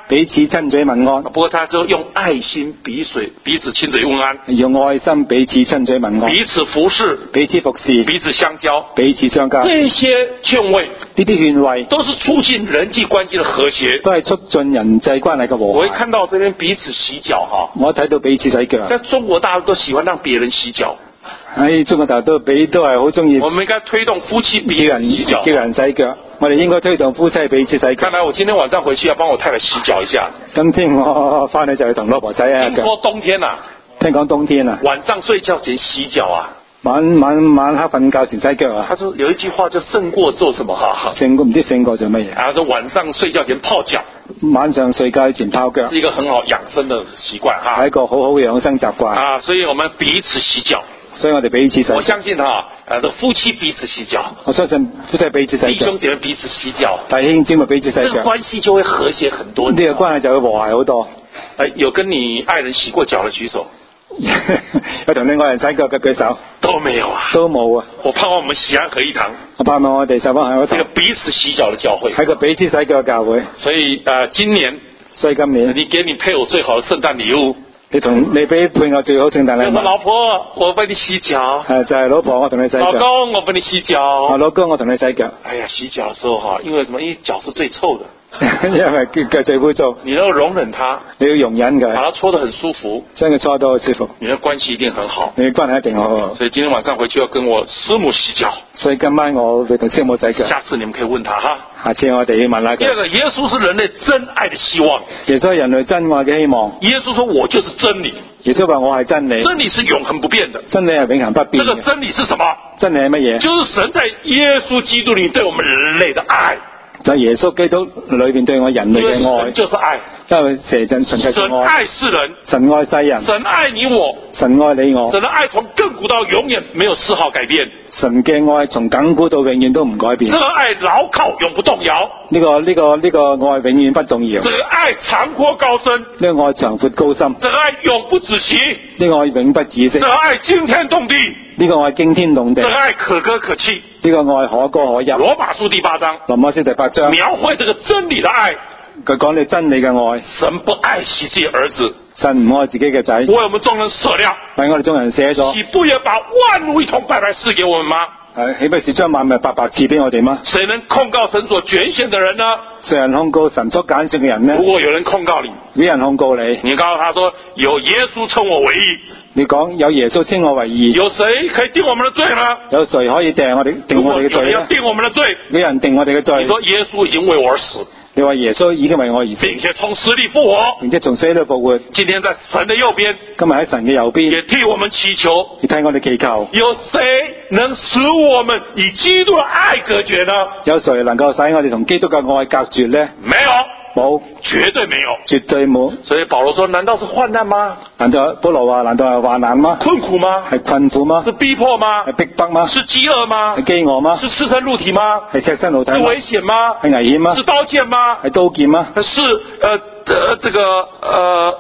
彼此親嘴問安。 不過他就用愛心彼此彼此親嘴問安， 用愛心彼此親嘴問安， 彼此服侍， 彼此服侍， 彼此相交， 彼此相交。 這些勸慰呢啲勸慰都是促進人際關係的和諧， 都係促進人際關係嘅和我一諧。 看到這邊彼此洗腳哈， 我睇到彼此洗腳。 在中國大陸都喜歡讓別人洗腳， 喺中國大陸都比都係好中意我們應該推動夫妻彼叫人此洗腳。 叫人洗腳。我哋應該推動夫妻彼此洗腳看。來我今天晚上回去要幫我太太洗腳一下。 今天我翻去就去同老婆洗下腳。 聽說冬天啊， 聽講冬天啊， 晚上睡覺前洗腳啊。 晚晚晚黑瞓覺前洗腳啊。 他說有一句話就勝過做什麼哈？ 勝過唔知勝過做乜嘢。 他說晚上睡覺前泡腳， 晚上睡覺前泡腳是一個很好養生的習慣哈。 係一個好好嘅養生習慣。 啊，所以我們彼此洗腳。 所以我哋彼此洗腳。 我相信哈，呃，這夫妻彼此洗腳， 我相信夫妻彼此洗腳， 弟兄姐妹彼此洗腳， 弟兄姊妹彼此洗腳， 這個關係就會和諧很多。 呢個關係就會和諧好多。 哎，有跟你愛人洗過腳的舉手。 有同你愛人洗腳嘅舉手。 都沒有啊。 都冇啊。 我盼望我們喜安合一堂。 我盼望我哋受翻係這個彼此洗腳的教會。 係個彼此洗腳嘅教會。 所以呃，今年， 所以今年， 你給你配偶最好的聖誕禮物。 你同你俾配偶最好聖誕禮物。 就是老婆，我幫你洗腳。 係就係、是、老婆，我同你洗腳。 老公，我幫你洗腳。 老公，我同你洗腳。 哎呀，洗腳的時候哈，因為什麼？因為腳是最臭的。 因為腳最污糟。 你要容忍他， 你要容忍佢， 把他搓得很舒服， 將佢搓到好舒服， 你的關係一定很好。 你嘅關係一定好好。 所以今天晚上回去要跟我師母洗腳。 所以今晚我會同師母洗腳。 下次你們可以問他哈。 下次我哋要問下佢。 第二個，耶穌是人類真愛的希望。 耶穌係人類真愛嘅希望。 耶穌說我就是真理。 耶穌話我係真理。 真理是永恆不變的。 真理係永恆不變嘅。 這個真理是什麼？ 真理係乜嘢？ 就是神在耶穌基督裏對我們人類的愛。 就係耶穌基督裏邊對我人類嘅愛。 神就是愛。 因為蛇真純粹神愛世人。 神愛世人。 神愛你我。 神愛你我。 神的愛從亙古到永遠沒有絲毫改變。 神嘅愛從亙古到永遠都唔改變。 這個愛牢靠永不動搖。 呢個呢個呢個愛永遠不動搖。 這個愛長闊高深。 呢個愛長闊高深。 這個愛永不止息。 呢個愛永不止息。 這個愛驚天動地。 呢個愛驚天動地。 這個愛可歌可泣。 呢個愛可歌可泣。 羅馬書第八章。 羅馬書第八章。 描繪這個真理的愛。 佢講你真理嘅愛。 神不愛惜自己兒子。 神唔愛自己嘅仔。 為我們眾人捨了。 為我哋眾人捨咗。 豈不也把萬物一同白白賜給我們嗎？ 係，豈不是將萬物白白賜俾我哋嗎？ 誰能控告神所揀選的人呢？ 誰人控告神所揀選嘅人呢？ 如果有人控告你， 有人控告你， 你告訴他說有耶穌稱我為義。 你講有耶穌稱我為義。 有誰可以定我們的罪呢？ 有誰可以定我哋定我哋嘅罪呢？ 有人要定我們的罪， 有人定我哋嘅罪。 你說耶穌已經為我而死。 你話耶穌已經為我而死， 並且從死裏復活， 並且從死裏復活。 今天在神的右邊， 今日喺神嘅右邊， 也替我們祈求。 你替我哋祈求。 有誰能使我們與基督的愛隔絕呢？ 有誰能夠使我哋同基督嘅愛隔絕呢？ 沒有， 冇， 絕對沒有， 絕對冇。 所以保羅說：難道是患難嗎？ 難道保羅話：難道係患難嗎？ 困苦嗎？ 係困苦嗎？ 是逼迫嗎？ 係逼迫嗎？ 是飢餓嗎？ 係飢餓嗎？ 是赤身露體嗎？ 係赤身露體嗎？ 是危險嗎？ 係危險嗎？ 是刀劍嗎？ 係刀劍嗎？ 是呃呃這個呃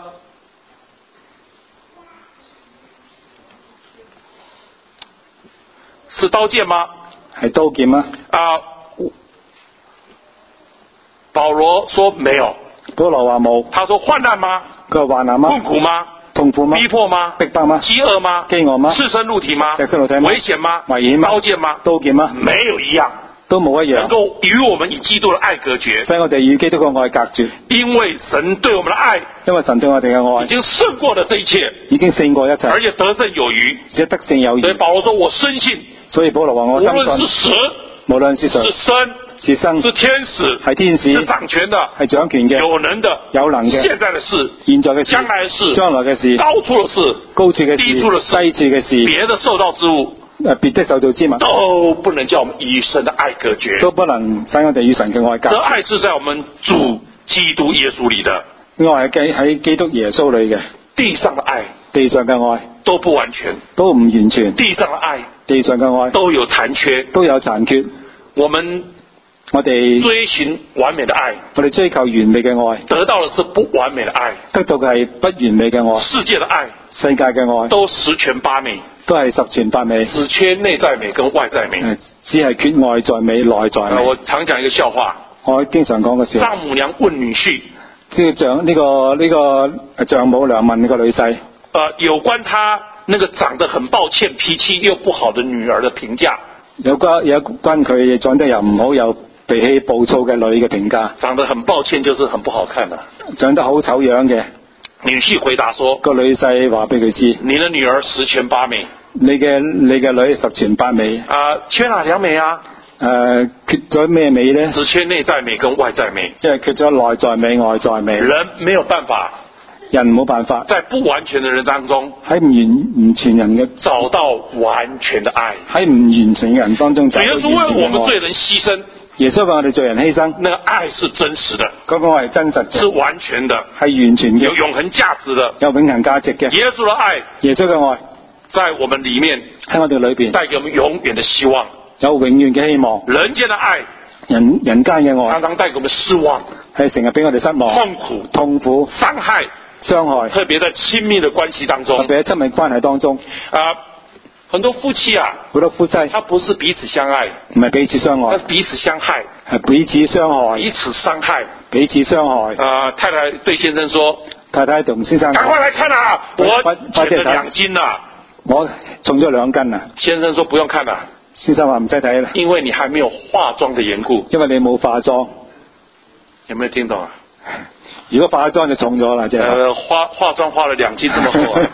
是刀劍嗎？ 係刀劍嗎？ 啊，保羅說沒有。 保羅話冇。 他說患難嗎？ 佢話患難嗎？ 痛苦嗎？ 痛苦嗎？ 逼迫嗎？ 逼迫嗎？ 飢餓嗎？ 飢餓嗎？ 赤身露體嗎？ 赤身露體嗎？ 危險嗎？ 危險嗎？ 刀劍嗎？ 刀劍嗎？ 沒有一樣， 都冇一樣能夠與我們與基督的愛隔絕。 所以我哋與基督嘅愛隔絕。 因為神對我們的愛， 因為神對我哋嘅愛已經勝過了這一切， 已經勝過一切， 而且得勝有餘， 而且得勝有餘。 所以保羅說：我深信。 所以保羅話：我深信， 無論是死， 無論是誰， 是生， 是生， 是天使， 係天使， 是掌權的， 係掌權嘅， 有能的， 有能嘅， 現在的事， 現在嘅事， 將來的事， 將來嘅事， 高處的事， 高處嘅事， 低處的事， 低處嘅事， 別的受造之物， 誒別的受造之物， 都不能叫我們與神的愛隔絕， 都不能使我哋與神嘅愛隔絕。 這愛是在我們主基督耶穌裏的， 愛係基喺基督耶穌裏嘅。 地上的愛， 地上嘅愛都不完全， 都唔完全。 地上的愛， 地上嘅愛都有殘缺， 都有殘缺。 我們我哋追尋完美的愛， 我哋追求完美嘅愛， 得到的是不完美的愛， 得到嘅係不完美嘅愛。 世界的愛， 世界嘅愛都十全八美， 都係十全八美， 只缺內在美跟外在美。 只係缺外在美，內在美。 我常講一個笑話， 我經常講嘅笑話。 丈母娘問女婿， 即係丈呢個呢、這個丈母娘問呢個女婿， 呃，有關他那個長得很抱歉、脾氣又不好的女兒的評價。 有關有關佢長得又唔好又脾氣暴躁嘅女嘅評價。 長得很抱歉就是很不好看啦。 長得好醜樣嘅。 女婿回答說： 個女婿話俾佢知， 你的女兒十全八美。 你嘅你嘅女十全八美。 啊、呃，缺哪兩美啊？ 誒、呃，缺咗咩美呢？ 只缺內在美跟外在美。 即係缺咗內在美、外在美。 人沒有辦法。 人冇辦法， 在不完全的人當中， 喺唔完唔全人嘅找到完全的愛。 喺唔完全嘅人當中找到完全嘅愛。 主耶穌為我們罪人犧牲， 耶穌為我哋罪人犧牲， 那個愛是真實的， 嗰個係真實嘅， 是完全的， 係完全嘅， 有永恆價值的， 有永恆價值嘅。 耶穌的愛， 耶穌嘅愛， 在我們裏面， 喺我哋裏邊， 帶給我們永遠的希望， 有永遠嘅希望。 人間的愛， 人人間嘅愛， 常常帶給我們失望， 係成日俾我哋失望、 痛苦、 痛苦、 傷害。 傷害， 特別在親密的關係當中， 特別喺親密關係當中， 啊，很多夫妻啊， 好多夫妻， 他不是彼此相愛， 唔係彼此相愛， 他是彼此相害， 係彼此傷害， 彼此傷害， 彼此傷害。 啊，太太對先生說： 太太同先生， 趕快來看啊，我減了兩斤啦， 我重咗兩斤啦。 先生說：不用看啦， 先生話唔使睇啦， 因為你還沒有化妝的緣故， 因為你冇化妝。 有沒有聽懂啊？ 如果化妝就重咗啦，即係。 呃，化化妝化了兩斤這麼厚啊！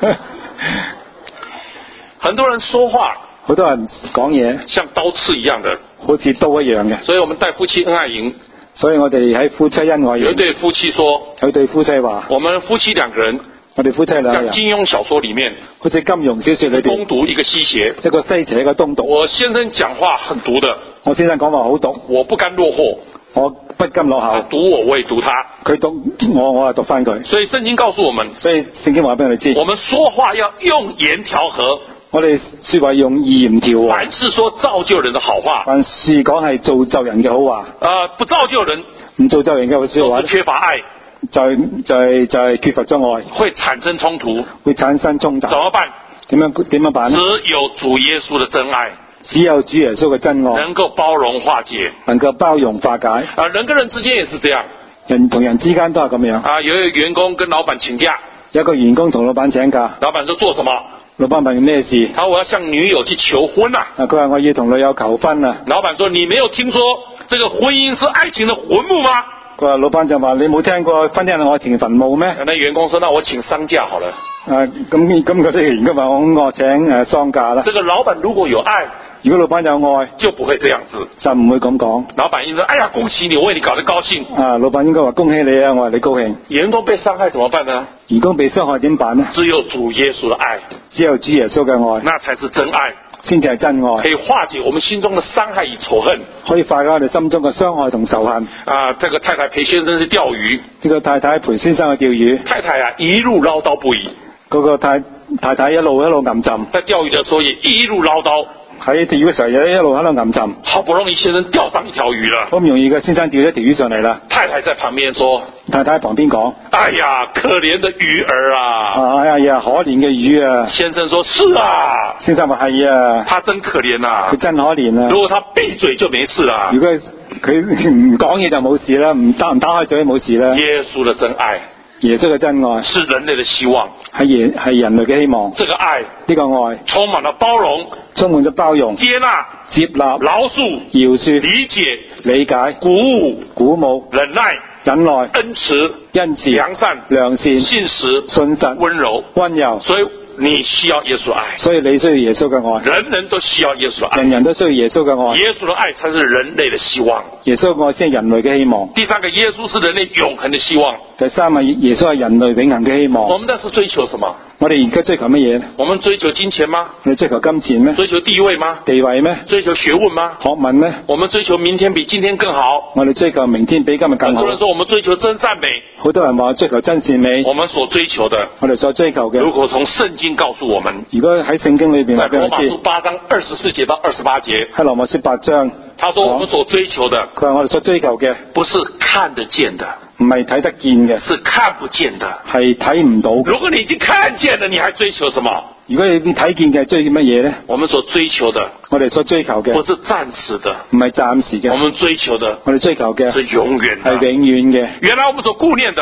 很多人說話， 好多人講嘢， 像刀刺一樣的， 好似刀一樣嘅。 所以我們帶夫妻恩愛營， 所以我哋喺夫妻恩愛營。 有一對夫妻說， 有對夫妻話， 我們夫妻兩個人， 我哋夫妻兩個人， 像金庸小說裏面， 好似金庸小說裏邊， 東毒一個西邪， 一個西邪一個東毒。 我先生講話很毒的， 我先生講話好毒， 我不甘落後。 我不甘落後， 他讀我，我也讀他。 佢讀我，我係讀翻佢。 所以聖經告訴我們， 所以聖經話俾我哋知， 我們說話要用言調和。 我哋說話用義言調和。 凡是說造就人的好話， 凡是講係造就人嘅好話。 呃，不造就人， 唔造就人嘅好說話， 都是缺乏愛， 就係就係就係缺乏咗愛， 會產生衝突， 會產生衝突。 怎麼辦？ 點樣點樣辦呢？ 只有主耶穌的真愛。 只有主耶穌嘅真愛能夠包容化解， 能夠包容化解。 啊，人跟人之間也是這樣， 人同人之間都係咁樣。 啊，有一個員工跟老闆請假， 有一個員工同老闆請假， 老闆說做什麼？ 老闆問咩事？ 他說我要向女友去求婚啊！ 啊，佢話我要同女友求婚啊！ 老闆說你沒有聽說這個婚姻是愛情的墳墓嗎？ 佢話老闆就話你冇聽過婚姻係愛情嘅墳墓咩？ 那員工說那我請喪假好了。 啊，咁咁嗰啲員工話我我請誒喪假啦。 這個老闆如果有愛， 如果老闆有愛， 就不會這樣子， 就唔會咁講。 老闆應該哎呀恭喜你，我為你搞得高興。 啊，老闆應該話恭喜你啊，我為你高興。 員工被傷害怎麼辦呢？ 員工被傷害點辦呢？ 只有主耶穌的愛， 只有主耶穌嘅愛， 那才是真愛， 先至係真愛， 可以化解我們心中的傷害與仇恨， 可以化解我哋心中嘅傷害同仇恨。 啊，這個太太陪先生去釣魚， 呢個太太陪先生去釣魚， 太太啊一路嘮叨不已， 嗰個太太太一路一路吟沉， 在釣魚的時候也一路嘮叨， 喺釣魚嘅時候也一路喺度吟沉。 好不容易先生釣上一條魚了， 好唔容易嘅先生釣咗條魚上嚟啦。 太太在旁邊說： 太太喺旁邊講： 哎呀，可憐的魚兒啊！ 哎呀，可憐嘅魚啊！ 先生說：是啊。 先生話係啊， 他真可憐啊， 佢真可憐啊！ 如果他閉嘴就沒事啦。 如果佢唔講嘢就冇事啦，唔打唔打開嘴冇事啦。 耶穌的真愛， 耶穌嘅真愛是人類的希望， 係人係人類嘅希望。 這個愛， 呢個愛充滿了包容， 充滿咗包容、 接納、 接納、 饒恕、 饒恕、 理解、 理解、 鼓舞、 鼓舞、 忍耐、 忍耐、 恩慈、 恩慈、 良善、 良善、 信實、 信實、 溫柔、 溫柔。 所以你需要耶穌的愛， 所以你需要耶穌嘅愛， 人人都需要耶穌的愛， 人人都需要耶穌嘅愛。 耶穌的愛才是人類的希望。 耶穌嘅愛先係人類嘅希望。 第三個，耶穌是人類永恆的希望。 第三係耶穌係人類永恆嘅希望。 我們當時追求什麼？ 我哋而家追求乜嘢咧？ 我們追求金錢嗎？ 我哋追求金錢咩？ 追求地位嗎？ 地位咩？ 追求學問嗎？ 學問咩？ 我們追求明天比今天更好。 我哋追求明天比今日更好。 很多人說我們追求真善美。 好多人話追求真善美。 我們所追求的， 我哋所追求嘅， 如果從聖經告訴我們， 如果喺聖經裏邊話俾我知， 羅馬書八章二十四節到二十八節， 喺羅馬書八章， 他說我們所追求的， 佢話我哋所追求嘅， 不是看得見的， 唔係睇得見嘅， 是看不見的， 係睇唔到。 如果你已經看見了，你還追求什麼？ 如果你睇見嘅，追乜嘢咧？ 我們所追求的， 我哋所追求嘅， 不是暫時的， 唔係暫時嘅， 我們追求的， 我哋追求嘅是永遠的， 係永遠嘅。 原來我們所顧念的，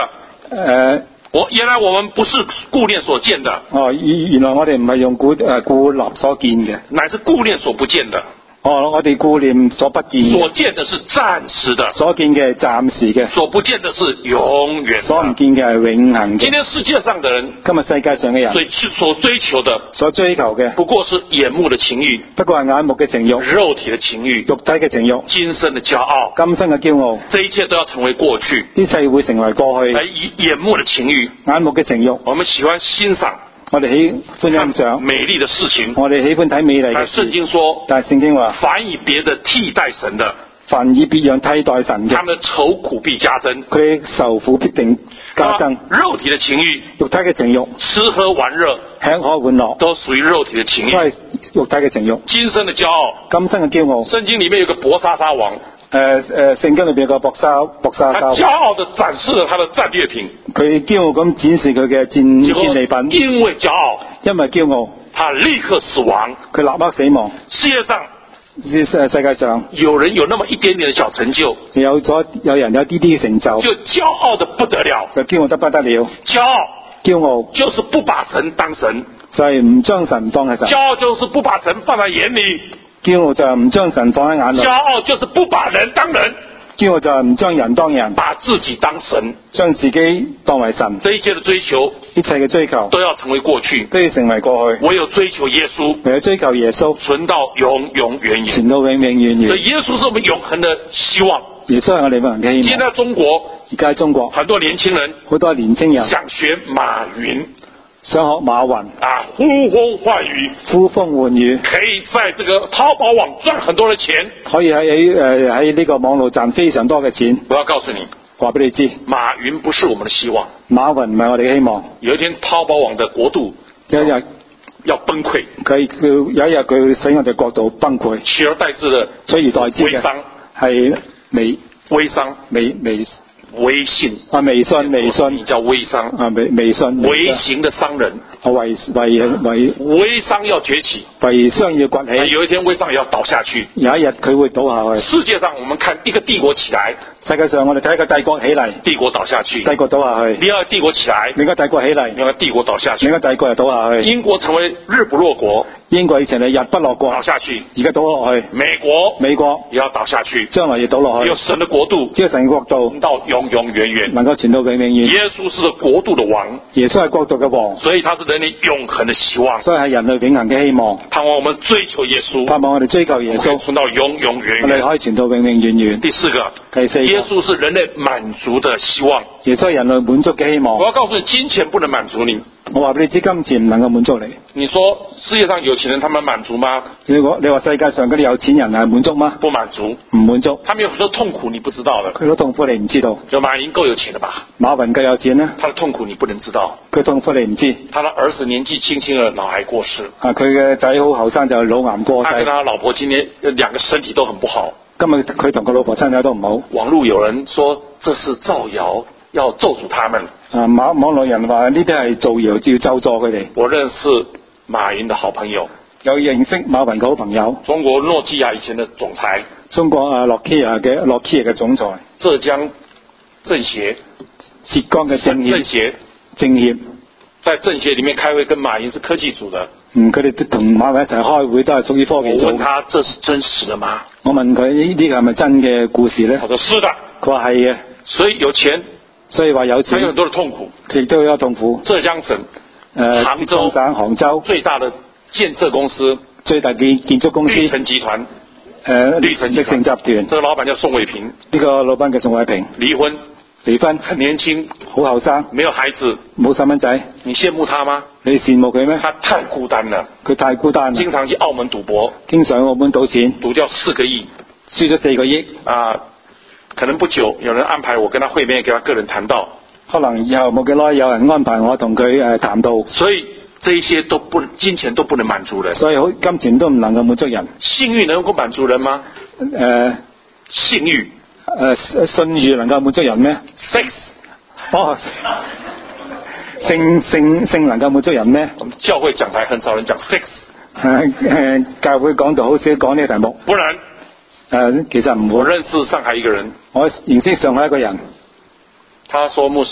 誒。 我原來我們不是顧念所見的。 哦，原原來我哋唔係用顧誒顧立所見嘅， 乃是顧念所不見的。 哦，我哋顧念所不見嘅。 所見的是暫時的， 所見嘅係暫時嘅， 所不見的是永遠的。 所唔見嘅係永恆嘅。 今天世界上的人， 今日世界上嘅人， 所所追求的， 所追求嘅， 不過是眼目的情慾， 不過係眼目嘅情慾， 肉體的情慾， 肉體嘅情慾， 今生的驕傲， 今生嘅驕傲， 這一切都要成為過去， 一切會成為過去。 而以眼目的情慾， 眼目嘅情慾， 我們喜歡欣賞， 我哋喜歡欣賞美麗的事情， 我哋喜歡睇美麗嘅但事。 聖經說， 但係聖經話， 凡以別的替代神的， 凡以別樣替代神嘅， 他們的愁苦必加增， 佢受苦必定加增。 肉體的情慾， 肉體嘅情慾， 吃喝玩樂， 吃喝玩樂， 都屬於肉體的情慾， 都係肉體嘅情慾。 今生的驕傲， 今生嘅驕傲。 聖經裏面有個伯沙撒王， 誒誒，聖經裏邊有個伯沙伯沙他撒， 驕傲地展示了他的戰略品， 佢驕傲咁展示佢嘅戰戰利品， 因為驕傲， 因為驕傲， 他立刻死亡。 佢立刻死亡。 世界上世世界上有人有那麼一點點的小成就， 有咗有人有啲啲嘅成就， 就驕傲得不得了， 就驕傲得不得了。 驕傲驕傲就是不把神當神， 就係唔將神當係神。 驕傲就是不把神放在眼裏， 驕傲就係唔將神放喺眼裏。 驕傲就是不把人當人， 驕傲就係唔將人當人， 把自己當神， 將自己當為神。 這一切的追求， 一切嘅追求都要成為過去， 都要成為過去。 唯有追求耶穌， 唯有追求耶穌， 存到永永遠遠， 存到永永遠遠。 所以耶穌是我們永恆的希望。 耶穌係我哋永恆嘅希望。 現在中國， 而家中國很多年輕人， 好多年青人想學馬雲， 想學馬雲啊，呼風喚雨， 呼風喚雨， 可以在這個淘寶網賺很多的錢。 可以喺喺誒喺呢個網絡賺非常多嘅錢。 我要告訴你， 話俾你知， 馬雲不是我們的希望。 馬雲唔係我哋嘅希望。 有一天淘寶網的國度有一日要崩潰， 佢佢有一日佢會使我哋國度崩潰， 取而代之的取而代之嘅微商係微微商微微微信啊微信微你信叫微商啊微微信微型的商人， 微微微微商要崛起， 微商要崛起， 有一天微商也要倒下去。 有一日佢會倒下去。 世界上我們看一個帝國起來， 世界上我哋睇一個帝國起嚟， 帝國倒下去， 帝國倒下去， 另外帝國起來， 另一個帝國起嚟， 另外帝國倒下去， 另一個帝國又倒下去。 英國成為日不落國， 英國以前係日不落國， 倒下去， 而家倒落去。 美國美國也要倒下去， 將來要倒落去。 只有神的國度， 只有神嘅國度到永永遠遠， 能夠傳到永永遠遠。 耶穌是國度的王， 耶穌係國度嘅王， 所以他是人類永恆的希望， 所以係人類永恆嘅希望。 盼望我們追求耶穌， 盼望我哋追求耶穌， 存到永永遠我哋遠。 可以傳到永永遠遠。 第四個， 第四個， 耶穌是人類滿足的希望。 耶穌係人類滿足嘅希望。 我要告訴你，金錢不能滿足你。 我話俾你知，金錢唔能夠滿足你。 你說世界上有錢人他們滿足嗎？ 你話你話世界上嗰啲有錢人係滿足嗎？ 不滿足， 唔滿足。 他們有很多痛苦你不知道的。 佢好痛苦你唔知道。 就馬雲夠有錢了吧？ 馬雲夠有錢呢？ 他的痛苦你不能知道。 佢痛苦你唔知。 他的兒子年紀輕輕的腦癌過世。 啊，佢嘅仔好後生就腦癌過世。 他跟他老婆今天兩個身體都很不好。 今日佢同佢老婆身體都唔好。 網絡有人說這是造謠，要咒詛他們。 啊，網網絡人話呢啲係造謠，要咒詛佢哋。 我認識馬雲的好朋友， 有認識馬雲嘅好朋友， 中國諾基亞以前的總裁， 中國啊諾基亞嘅諾基亞嘅總裁， 浙江政協， 浙江嘅政協， 政協， 政協， 在政協裡面開會，跟馬雲是科技組的。 嗯，佢哋都同馬雲一齊開會，都係屬於科技組。 我問他：這是真實的嗎？ 我問佢呢啲係咪真嘅故事咧？ 他說是的。 佢話係嘅。 所以有錢， 所以話有錢， 還有很多的痛苦， 亦都有痛苦。 浙江省， 誒， 杭州省杭州最大的建設公司， 最大嘅建築公司， 綠城集團， 誒， 綠城綠城集團， 這個老闆叫宋偉平， 呢個老闆叫宋偉平， 離婚， 離婚， 很年輕， 好後生， 沒有孩子， 冇細蚊仔， 你羨慕他嗎？ 你羨慕佢咩？ 他太孤單了， 佢太孤單啦， 經常去澳門賭博， 經常去澳門賭錢， 賭掉四個億， 輸咗四個億。 啊，可能不久有人安排我跟他會面，給他個人談道。 可能以後冇幾耐有人安排我同佢誒談道。 所以這一些都不金錢都不能滿足人。 所以好金錢都唔能夠滿足人。 性慾能夠滿足人嗎？ 誒、呃， 性慾，誒、 呃，信譽能夠滿足人咩 ？Sex， 哦，性性性能夠滿足人咩？ 我們教會講台很少人講 sex。 誒誒，教會講到好少講呢個題目。 不然， 誒、呃，其實唔會。 我認識上海一個人， 我認識上海一個人， 他說牧師，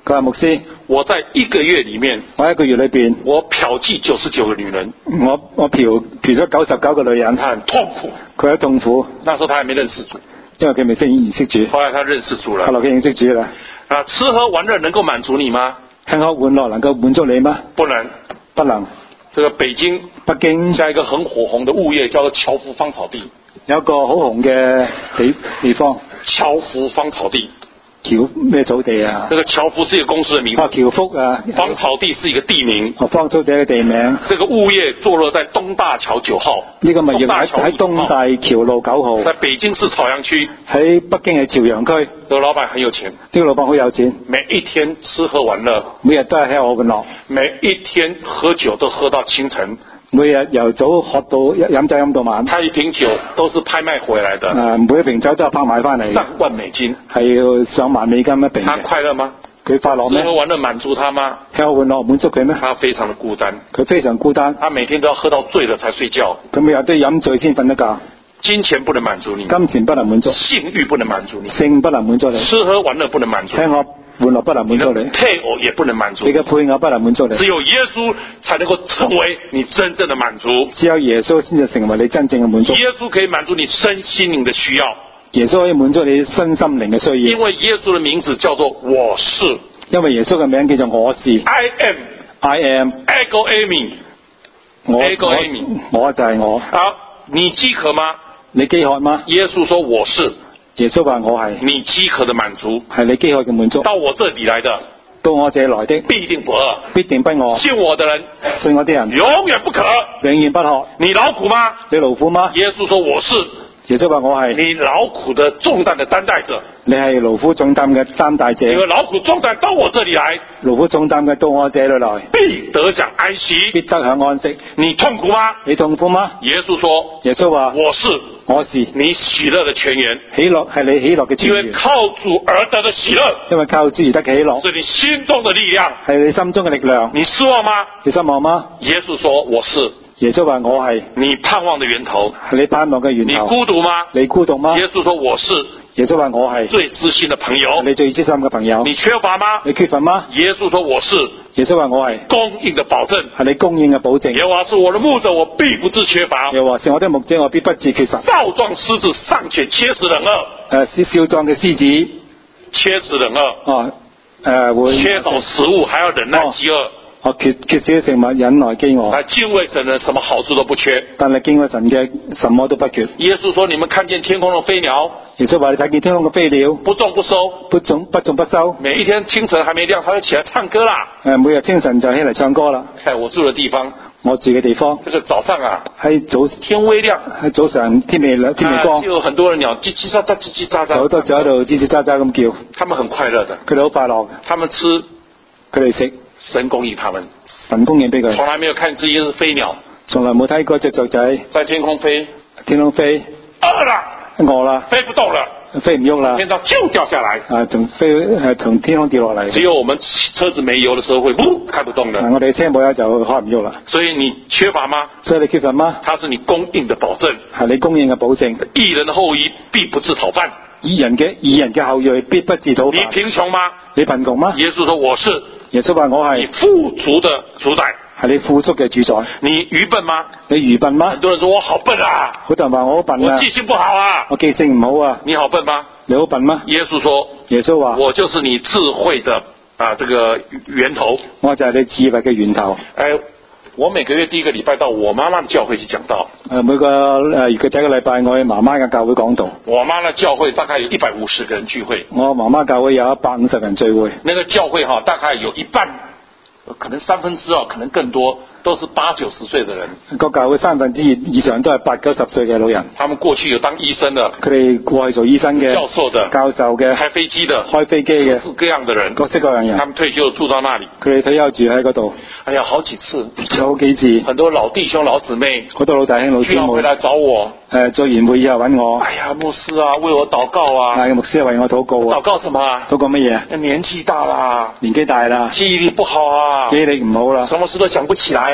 佢話牧師， 我在一個月裡面， 我一個月裏邊， 我嫖妓九十九個女人， 我我嫖嫖咗九十九個女人， 他很痛苦。 佢好痛苦， 那時候他還沒認識主， 因為佢未識認識主。 後來他認識主了。 後來佢認識主啦。 啊，吃喝玩樂能夠滿足你嗎？ 吃喝玩樂能夠滿足你嗎？ 不能。 不能。 這個北京， 北京像一個很火紅的物業，叫做僑福芳草地。 有一個好紅嘅地地方， 僑福芳草地。 僑咩草地啊？ 這個僑福是一個公司的名字。 啊，僑福啊。 芳草地是一個地名。 哦，芳草地嘅地名。 這個物業坐落在東大橋九號。 呢個物業喺喺東大橋路九號。 在北京市朝陽區。 喺北京嘅朝陽區。 這個老闆很有錢。 呢個老闆好有錢。 每一天吃喝玩樂。 每日都係吃喝玩樂。 每一天喝酒都喝到清晨。 每日由早喝到飲酒飲到晚。 他一瓶酒都是拍賣回來的。 誒，每一瓶酒都係拍賣翻嚟。 上萬美金。 係要上萬美金一瓶。 他快樂嗎？ 佢快樂咩？ 吃喝玩樂滿足他嗎？ 吃喝玩樂滿足佢咩？ 他非常的孤單。 佢非常孤單。 他每天都要喝到醉了才睡覺。 佢每日都要飲醉先瞓得覺。 金錢不能滿足你。 金錢不能滿足。 性慾不能滿足你。 性不能滿足你。 吃喝玩樂不能滿足你。 吃喝玩樂不能滿足你。 配偶也不能滿足你。 你嘅配偶不能滿足你。 只有耶穌才能夠成為你真正的滿足。 只有耶穌先至成為你真正嘅滿足。 耶穌可以滿足你身心靈的需要。 耶穌可以滿足你身心靈嘅需要。 因為耶穌的名字叫做我是。 因為耶穌嘅名叫做我是。 I am。 I am。 Ego Amy。 我 Ego Amy。 我就係我。 好，你飢渴嗎？ 你飢渴嗎？ 耶穌說我是。 耶穌話我係。 你飢渴的滿足。 係你飢渴嘅滿足。 到我這裏來的。 到我這來的。 必定不餓。 必定不餓。 信我的人。 信我啲人。 永遠不渴。 永遠不渴。 你勞苦嗎？ 你勞苦嗎？ 耶穌說我是。 耶穌話我係。 你勞苦的重擔的擔帶者。 你係勞苦重擔嘅擔帶者。 你勞苦重擔到我這裏來。 勞苦重擔嘅到我這裏來。 必得享安息。 必得享安息。 你痛苦嗎？ 你痛苦嗎？ 耶穌說。 耶穌話我是。 我是。 你喜樂的泉源。 喜樂係你喜樂嘅泉源。 因為靠主而得的喜樂。 因為靠主而得嘅喜樂。 是你心中的力量。 係你心中嘅力量。 你失望嗎？ 你失望嗎？ 耶穌說我是。 耶穌話我係。 你盼望的源頭。 係你盼望嘅源頭。 你孤獨嗎？ 你孤獨嗎？ 耶穌說我是。 耶穌話我係。 最知心的朋友。 你最知心嘅朋友。 你缺乏嗎？ 你缺乏嗎？ 耶穌說我是。 耶穌話我係。 供應的保證。 係你供應嘅保證。 耶和華是我的牧者，我必不致缺乏。 耶和華是我的牧者，我必不致缺乏。 少壯獅子尚且切死忍餓。 誒，少壯嘅獅子切死忍餓。 哦，誒、呃、會。 缺少食物還要忍耐飢餓。 哦我缺缺少食物，忍耐飢餓。 啊，敬畏神人什麼好處都不缺。 但係敬畏神嘅什麼都不缺。 耶穌說：你們看見天空的飛鳥。 耶穌話：你睇見天空嘅飛鳥， 不種不收， 不種不種不收。 每一天清晨還沒亮，他就起來唱歌啦。 誒，每日清晨就起嚟唱歌啦。 喺我住嘅地方， 我住嘅地方， 這個早上啊， 喺早天微亮， 喺早上天未亮，天未光， 啊、就有很多的鳥嘰嘰喳喳，嘰嘰喳喳， 好多就喺度嘰嘰喳喳咁叫。 他們很快樂的， 佢哋好快樂。 他們吃， 佢哋食， 神供應他們。 神供應俾佢。 從來沒有看見一隻飛鳥， 從來冇睇過隻雀仔在天空飛， 天空飛， 餓啦， 餓啦， 飛不動了， 飛唔喐啦， 天上就掉下來， 啊，從飛誒從天空跌落嚟。 只有我們車子沒油的時候會嗚開不動的。 啊、我哋車冇油就開唔喐啦。 所以你缺乏嗎？ 所以你缺乏嗎？ 它是你供應的保證， 係你供應嘅保證。 義人的後裔必不致討飯。 義人嘅義人嘅後裔必不致討飯。 你貧窮嗎？ 你貧窮嗎？ 耶穌說我是。 耶穌話我係。 你富足的主宰。 係你富足嘅主宰。 你愚笨嗎？ 你愚笨嗎？ 很多人說我好笨啊。 好多人話我好笨啊。 我記性不好啊。 我記性唔好啊。 你好笨嗎？ 你好笨嗎？ 耶穌說。 耶穌話。我就是你智慧的啊，這個源頭。 我就係你智慧嘅源頭。 誒。我每個月第一個禮拜到我媽媽的教會去講道。 誒，每個誒月嘅第一個禮拜我去媽媽嘅教會講道。 我媽嘅教會大概有一百五十個人聚會。 我媽媽教會有一百五十人聚會。 那個教會哈，大概有一半，可能三分之二，可能更多，都是八九十歲的人。 個教會三分之二以上都係八九十歲嘅老人。 他們過去有當醫生的。 佢哋過去做醫生嘅。 教授的。 教授嘅。 開飛機的。 開飛機嘅。 各式各樣的人。 各式各樣人。 他們退休住到那裡。 佢哋退休住喺嗰度。 哎呀，好幾次。 有好幾次。 很多老弟兄老姊妹。 好多老弟兄老姊妹。 需要回來找我。 誒，做完會以後揾我。 哎呀，牧師啊，為我禱告啊。 係牧師為我禱告啊。 禱告什麼啊？ 禱告乜嘢？ 年紀大啦。 年紀大啦。 記憶力不好啊。 記憶力唔好啦。 什麼事都想不起來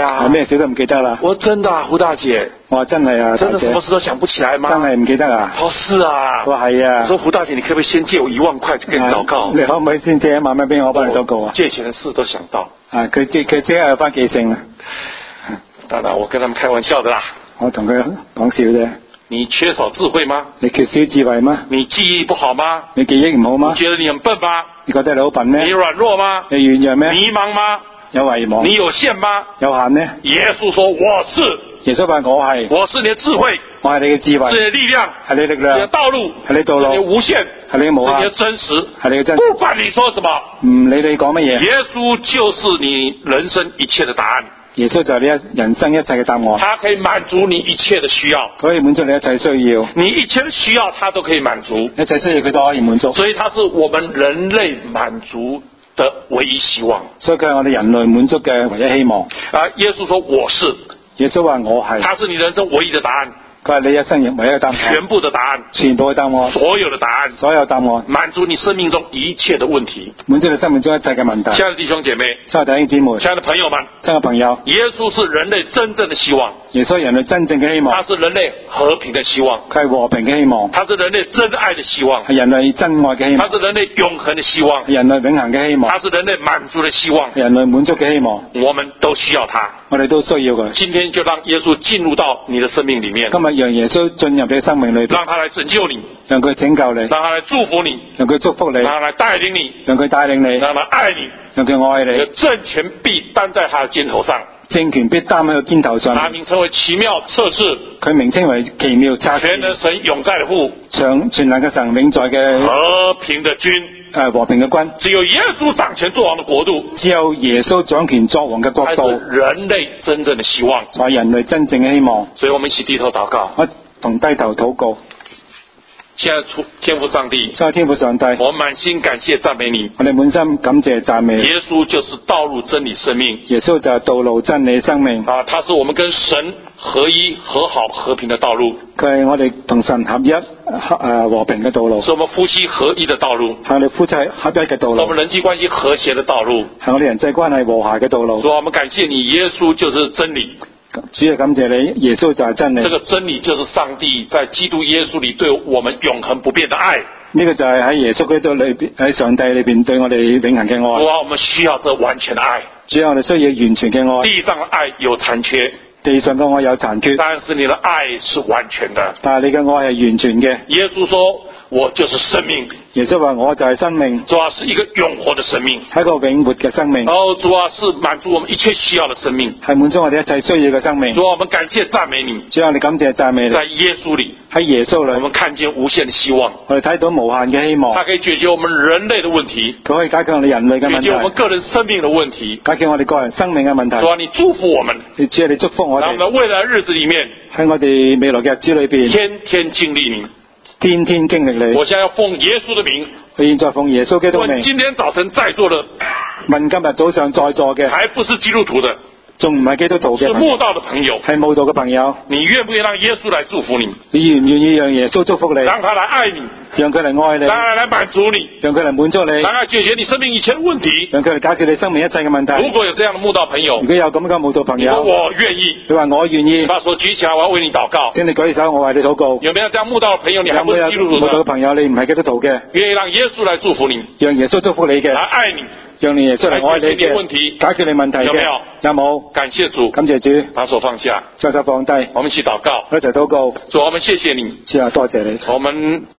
啊？ 咩事都唔記得啦。 我真的啊，胡大姐， 我話真係啊， 真的大姐什麼事都想不起來嗎？ 真係唔記得啊。 哦，是啊。 我話係啊。 我說胡大姐，你可不可以先借我一萬塊跟你禱告？ 你可唔可以先借一萬蚊俾我幫你禱告啊？ 借錢的事都想到。 啊，佢即佢即刻有翻記性啦。 當然，我跟他們開玩笑的啦。 我同佢講笑啫。 你缺少智慧嗎？ 你缺少智慧嗎？ 你記憶不好嗎？ 你記憶唔好嗎？ 你覺得你很笨嗎？ 你覺得你好笨咩？ 你軟弱嗎？ 你軟弱咩？ 迷茫嗎？ 有遺忘。 你有限嗎？ 有限呢？ 耶穌說我是。 耶穌話我係。 我是你的智慧。 我係你嘅智慧。 是你的力量。 係你力量。 你的道路。 係你道路。 係你的無限。 係你嘅無限。 係你嘅真實。 係你嘅真實。 不管你說什麼， 唔理你講乜嘢。 耶穌就是你人生一切的答案。 耶穌就係你一人生一切嘅答案。 他可以滿足你一切的需要。 可以滿足你一切需要。 你一切的需要，他都可以滿足。 一切需要佢都可以滿足。 所以他是我們人類滿足的唯一希望。 所以佢係我哋人類滿足嘅唯一希望。 啊，耶穌說我是。 耶穌話我係。 他是你人生唯一的答案。 佢係你一生人唯一嘅答案。 全部的答案。 全部嘅答案。 所有的答案。 所有答案。 滿足你生命中一切的問題。 滿足你生命中一切嘅問題。 親愛的弟兄姐妹。 親愛的弟兄姊妹。 親愛的朋友們。 親愛的朋友。 耶穌是人類真正的希望。 耶穌係人類真正嘅希望。 他是人類和平的希望。 佢係和平嘅希望。 他是人類真愛的希望。 係人類真愛嘅希望。 他是人類永恆的希望。 係人類永恆嘅希望。 他是人類滿足的希望。 係人類滿足嘅希望。 我們都需要他。 我哋都需要佢。 今天就讓耶穌進入到你的生命裡面。 今日讓耶穌進入你嘅生命裏邊。 讓他來拯救你。 讓佢拯救你。 讓他來祝福你。 讓佢祝福你。 讓他來帶領你。 讓佢帶領你。 讓他愛你。 讓佢愛你。 政權必擔在他的肩頭上。 政權必擔喺佢肩頭上。 他名稱為奇妙策士。 佢名稱為奇妙策士。 全能神永在的父。 長全能嘅神永在嘅。 和平的君。 誒，和平嘅君。 只有耶穌掌權作王的國度。 只有耶穌掌權作王嘅國度。 才是人類真正的希望。 係人類真正嘅希望。 所以我們一起低頭禱告。 我同低頭禱告。 現在天父上帝， 現在天父上帝， 我滿心感謝讚美你。 我哋滿心感謝讚美。 耶穌就是道路真理生命。 耶穌就係道路真理生命。 啊，他是我們跟神合一、和好、和平的道路。 佢係我哋同神合一、誒和平嘅道路。 是我們夫妻合一的道路。 係我哋夫妻合一嘅道路。 是我們人際關係和諧的道路。 係我哋人際關係和諧嘅道路。 主啊，我們感謝你，耶穌就是真理。 主要感謝你，耶穌就係真理。 這個真理就是上帝在基督耶穌裏對我們永恆不變的愛。 呢個就係喺耶穌基督裏邊，喺上帝裏邊對我哋永恆嘅愛。 主啊，我們需要這完全的愛。 主要我哋需要完全嘅愛。 地上的愛有殘缺， 地上嘅愛有殘缺， 但是你的愛是完全的。 但係你嘅愛係完全嘅。 耶穌說：我就是生命。 耶穌話：我就係生命。 主啊，是一個永活的生命， 係一個永活嘅生命。 哦，主啊，是滿足我們一切需要的生命， 係滿足我哋一切需要嘅生命。 主啊，我們感謝讚美你。 主啊，我哋感謝讚美你。 在耶穌裏， 喺耶穌裏， 我們看見無限的希望。 我哋睇到無限嘅希望。 它可以解決我們人類的問題， 佢可以解決我哋人類嘅問題， 解決我們個人生命的問題， 解決我哋個人生命嘅問題。 主啊，你祝福我們， 你只係你祝福我哋。 讓我們未來日子裏面， 喺我哋未來嘅日子裏邊， 天天經歷你， 天天經歷你。 我現在要奉耶穌的名， 我現在奉耶穌基督名。 問今天早晨在座的， 問今日早上在座嘅， 還不是基督徒的， 仲唔係基督徒嘅， 是慕道的朋友， 係慕道嘅朋友， 你願不願意讓耶穌來祝福你？ 你願唔願意讓耶穌祝福你？ 讓他來愛你， 讓佢嚟愛你， 讓他來滿足你， 讓佢嚟滿足你， 讓他解決你生命以前的問題， 讓佢嚟解決你生命一切嘅問題。 如果有這樣的慕道朋友， 如果有咁嘅慕道朋友， 你說我願意， 你話我願意， 把手舉起來，我要為你禱告。 請你舉手，我為你禱告。 有沒有這樣慕道的朋友？你還不是基督徒慕道嘅的？ 朋友，你唔係基督徒嘅， 願意讓耶穌來祝福你， 讓耶穌祝福你嘅， 來愛你， 讓你耶穌嚟愛你來解決你嘅問題， 解決你問題嘅， 有沒有？ 有冇？ 感謝主， 感謝主， 把手放下， 將手放低， 我們一起禱告。 一齊禱告。 主，我們謝謝你， 主啊，多謝你。 我們